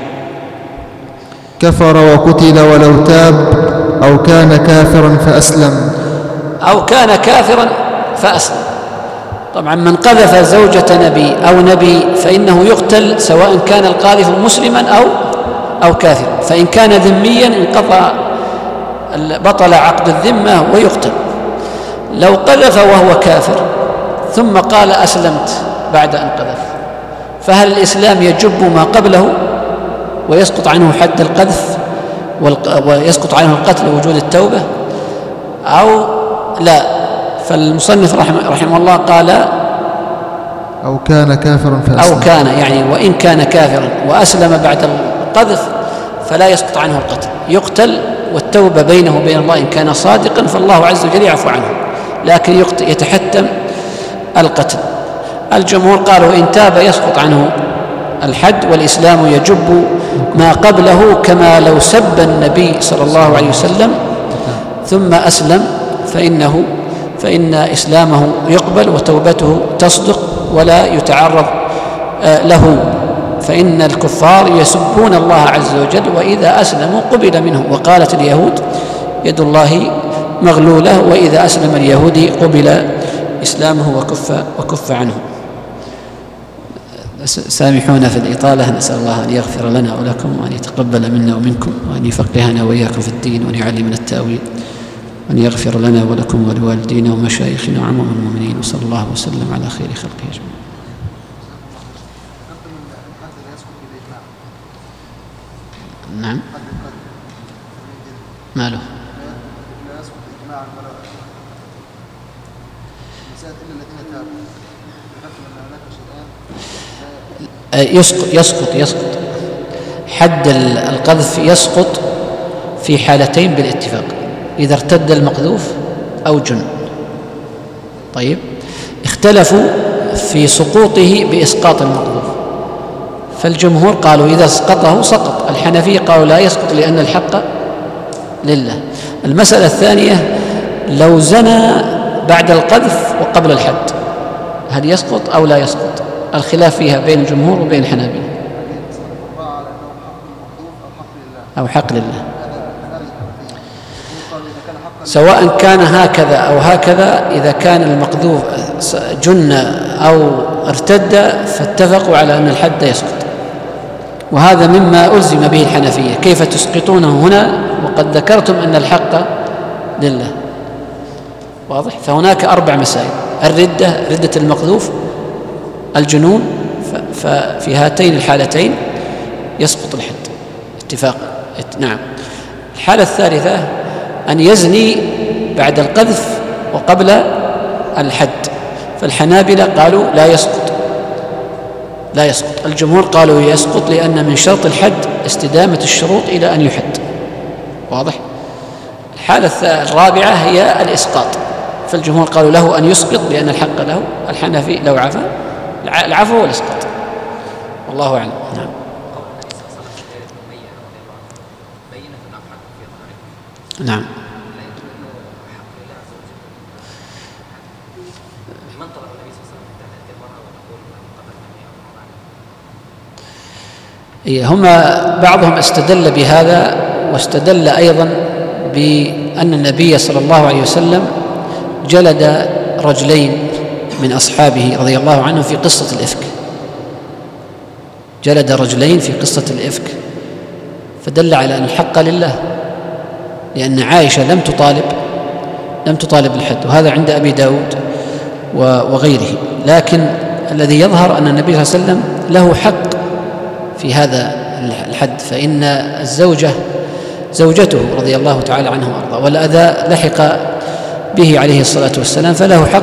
كفر وقتل ولو تاب أو كان كافرا فأسلم. أو كان كافرا فأسلم. طبعا من قذف زوجة نبي أو نبي فإنه يقتل سواء كان القاذف مسلما أو كافرا، فإن كان ذميا انقطع بطل عقد الذمة ويقتل. لو قذف وهو كافر ثم قال أسلمت بعد أن قذف، فهل الإسلام يجب ما قبله ويسقط عنه حد القذف ويسقط عنه القتل ووجود التوبة أو لا؟ فالمصنف رحمه الله قال أو كان كافرا فأسلم. أو كان يعني وإن كان كافرا وأسلم بعد القذف فلا يسقط عنه القتل، يقتل والتوبة بينه وبين الله إن كان صادقا فالله عز وجل يعفو عنه، لكن يتحتم القتل. الجمهور قالوا إن تاب يسقط عنه الحد، والإسلام يجب ما قبله، كما لو سب النبي صلى الله عليه وسلم ثم أسلم فإن إسلامه يقبل وتوبته تصدق ولا يتعرض له، فإن الكفار يسبون الله عز وجل وإذا أسلموا قبل منهم، وقالت اليهود يد الله مغلولة، وإذا أسلم اليهودي قبل إسلامه وكف عنه. سامحونا في الإطالة، نسأل الله أن يغفر لنا ولكم وأن يتقبل منا ومنكم وأن يفقهنا وإياكم في الدين وأن يعلمنا التأويل وأن يغفر لنا ولكم ولوالدينا ومشايخنا وعموم المؤمنين، وصلى الله وسلم على خير خلقه أجمعين. نعم. ماله؟ يسقط حد القذف يسقط في حالتين بالاتفاق، إذا ارتد المقذوف أو جن. طيب، اختلفوا في سقوطه بإسقاط المقذوف، فالجمهور قالوا إذا اسقطه سقط، الحنفية قالوا لا يسقط لأن الحق لله. المسألة الثانية لو زنى بعد القذف وقبل الحد، هل يسقط أو لا يسقط؟ الخلاف فيها بين الجمهور وبين الحنابلة. أو حق لله، سواء كان هكذا أو هكذا، إذا كان المقذوف جن أو ارتد فاتفقوا على أن الحد يسقط، وهذا مما ألزم به الحنفية. كيف تسقطونه هنا وقد ذكرتم أن الحق لله؟ واضح؟ فهناك 4 مسائل: ردة المقذوف، الجنون، ففي هاتين الحالتين يسقط الحد اتفاقا. نعم. الحالة الثالثة أن يزني بعد القذف وقبل الحد، فالحنابلة قالوا لا يسقط. الجمهور قالوا يسقط لأن من شرط الحد استدامة الشروط إلى أن يحد. واضح؟ الحالة الرابعة هي الإسقاط، فالجمهور قالوا له أن يسقط لأن الحق له. الحنفي لو عفا، العفو هو الإسقاط، والله أعلم. نعم. نعم. هما بعضهم استدل بهذا، واستدل أيضا بأن النبي صلى الله عليه وسلم جلد رجلين من أصحابه رضي الله عنهم في قصة الإفك، جلد رجلين في قصة الإفك، فدل على أن الحق لله، لأن عائشة لم تطالب بالحد، وهذا عند أبي داود وغيره. لكن الذي يظهر أن النبي صلى الله عليه وسلم له حق في هذا الحد، فإن الزوجة زوجته رضي الله تعالى عنه وأرضاه، والأذى لحق به عليه الصلاة والسلام، فله حق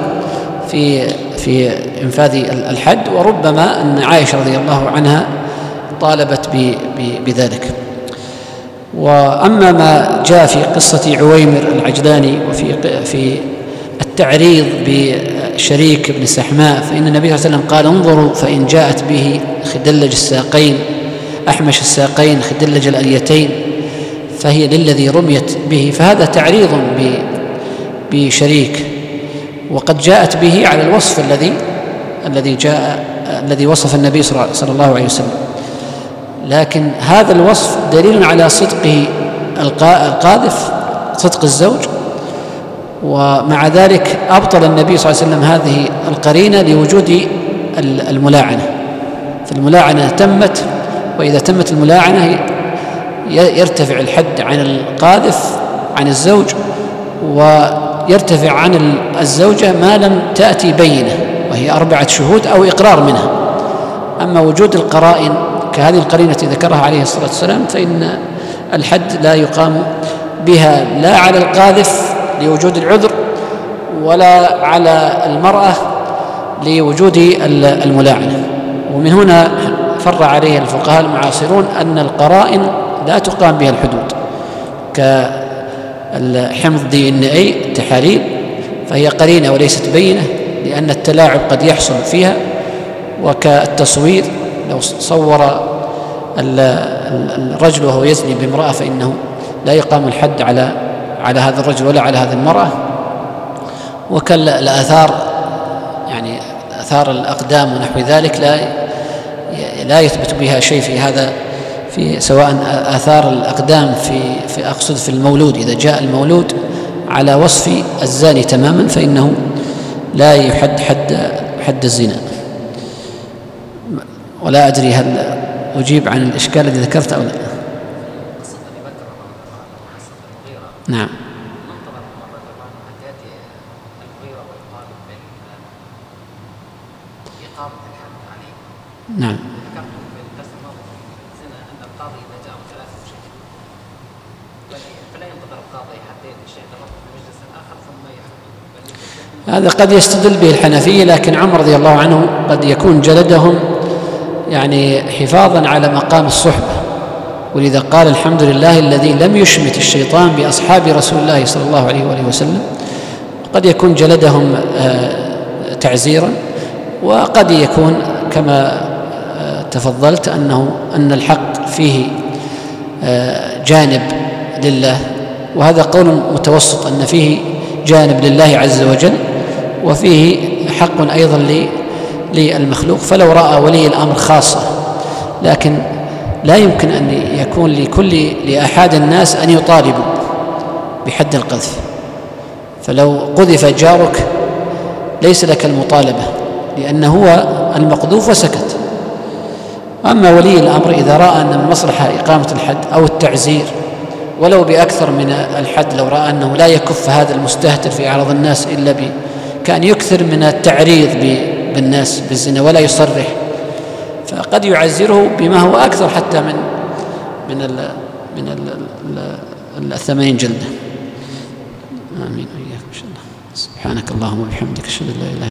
في إنفاذ الحد، وربما أن عائشة رضي الله عنها طالبت بذلك. وأما ما جاء في قصة عويمر العجلاني وفي التعريض بشريك بن سحماء، فإن النبي صلى الله عليه وسلم قال: انظروا فإن جاءت به خدلج الساقين أحمش الساقين خدلج الأليتين فهي للذي رميت به، فهذا تعريض بشريك، وقد جاءت به على الوصف الذي وصف النبي صلى الله عليه وسلم. لكن هذا الوصف دليل على صدقه القاذف، صدق الزوج، ومع ذلك أبطل النبي صلى الله عليه وسلم هذه القرينة لوجود الملاعنة، فالملاعنة تمت، وإذا تمت الملاعنة يرتفع الحد عن القاذف عن الزوج، ويرتفع عن الزوجة ما لم تأتي بينة، وهي 4 شهود أو إقرار منها. أما وجود القرائن كهذه القرينة التي ذكرها عليه الصلاة والسلام، فإن الحد لا يقام بها لا على القاذف لوجود العذر، ولا على المرأة لوجود الملاعنة. ومن هنا فر عليه الفقهاء المعاصرون أن القرائن لا تقام بها الحدود، كالحمض DNA التحاليل، فهي قرينة وليست بينة، لأن التلاعب قد يحصل فيها، وكالتصوير لو صور الرجل وهو يزني بامرأة فإنه لا يقام الحد على هذا الرجل ولا على هذه المرأة، وكالآثار يعني آثار الأقدام ونحو ذلك لا يثبت بها شيء في هذا، في سواء آثار الأقدام في أقصد في المولود، إذا جاء المولود على وصف الزاني تماما فإنه لا يحد حد الزنا. ولا أدري هل أجيب عن الإشكال الذي ذكرته أو لا. نعم. نعم. هذا قد يستدل به الحنفية، لكن عمر رضي الله عنه قد يكون جلدهم يعني حفاظا على مقام الصحبة، ولذا قال: الحمد لله الذي لم يشمت الشيطان بأصحاب رسول الله صلى الله عليه وآله وسلم. قد يكون جلدهم تعزيرا، وقد يكون كما تفضلت أن الحق فيه جانب لله، وهذا قول متوسط، أن فيه جانب لله عز وجل وفيه حق أيضا للمخلوق. فلو رأى ولي الأمر خاصة، لكن لا يمكن أن يكون لأحد الناس أن يطالبوا بحد القذف، فلو قذف جارك ليس لك المطالبة، لأنه هو المقذوف وسكت. أما ولي الأمر إذا رأى أن المصلحة إقامة الحد أو التعزير ولو بأكثر من الحد، لو رأى أنه لا يكف هذا المستهتر في أعراض الناس إلا كان يكثر من التعريض بالناس بالزنا ولا يصرح، فقد يعزره بما هو أكثر حتى من 80 جلدة. آمين وإياكم إن شاء الله. سبحانك اللهم وبحمدك أشهد أن لا إله إلا أنت.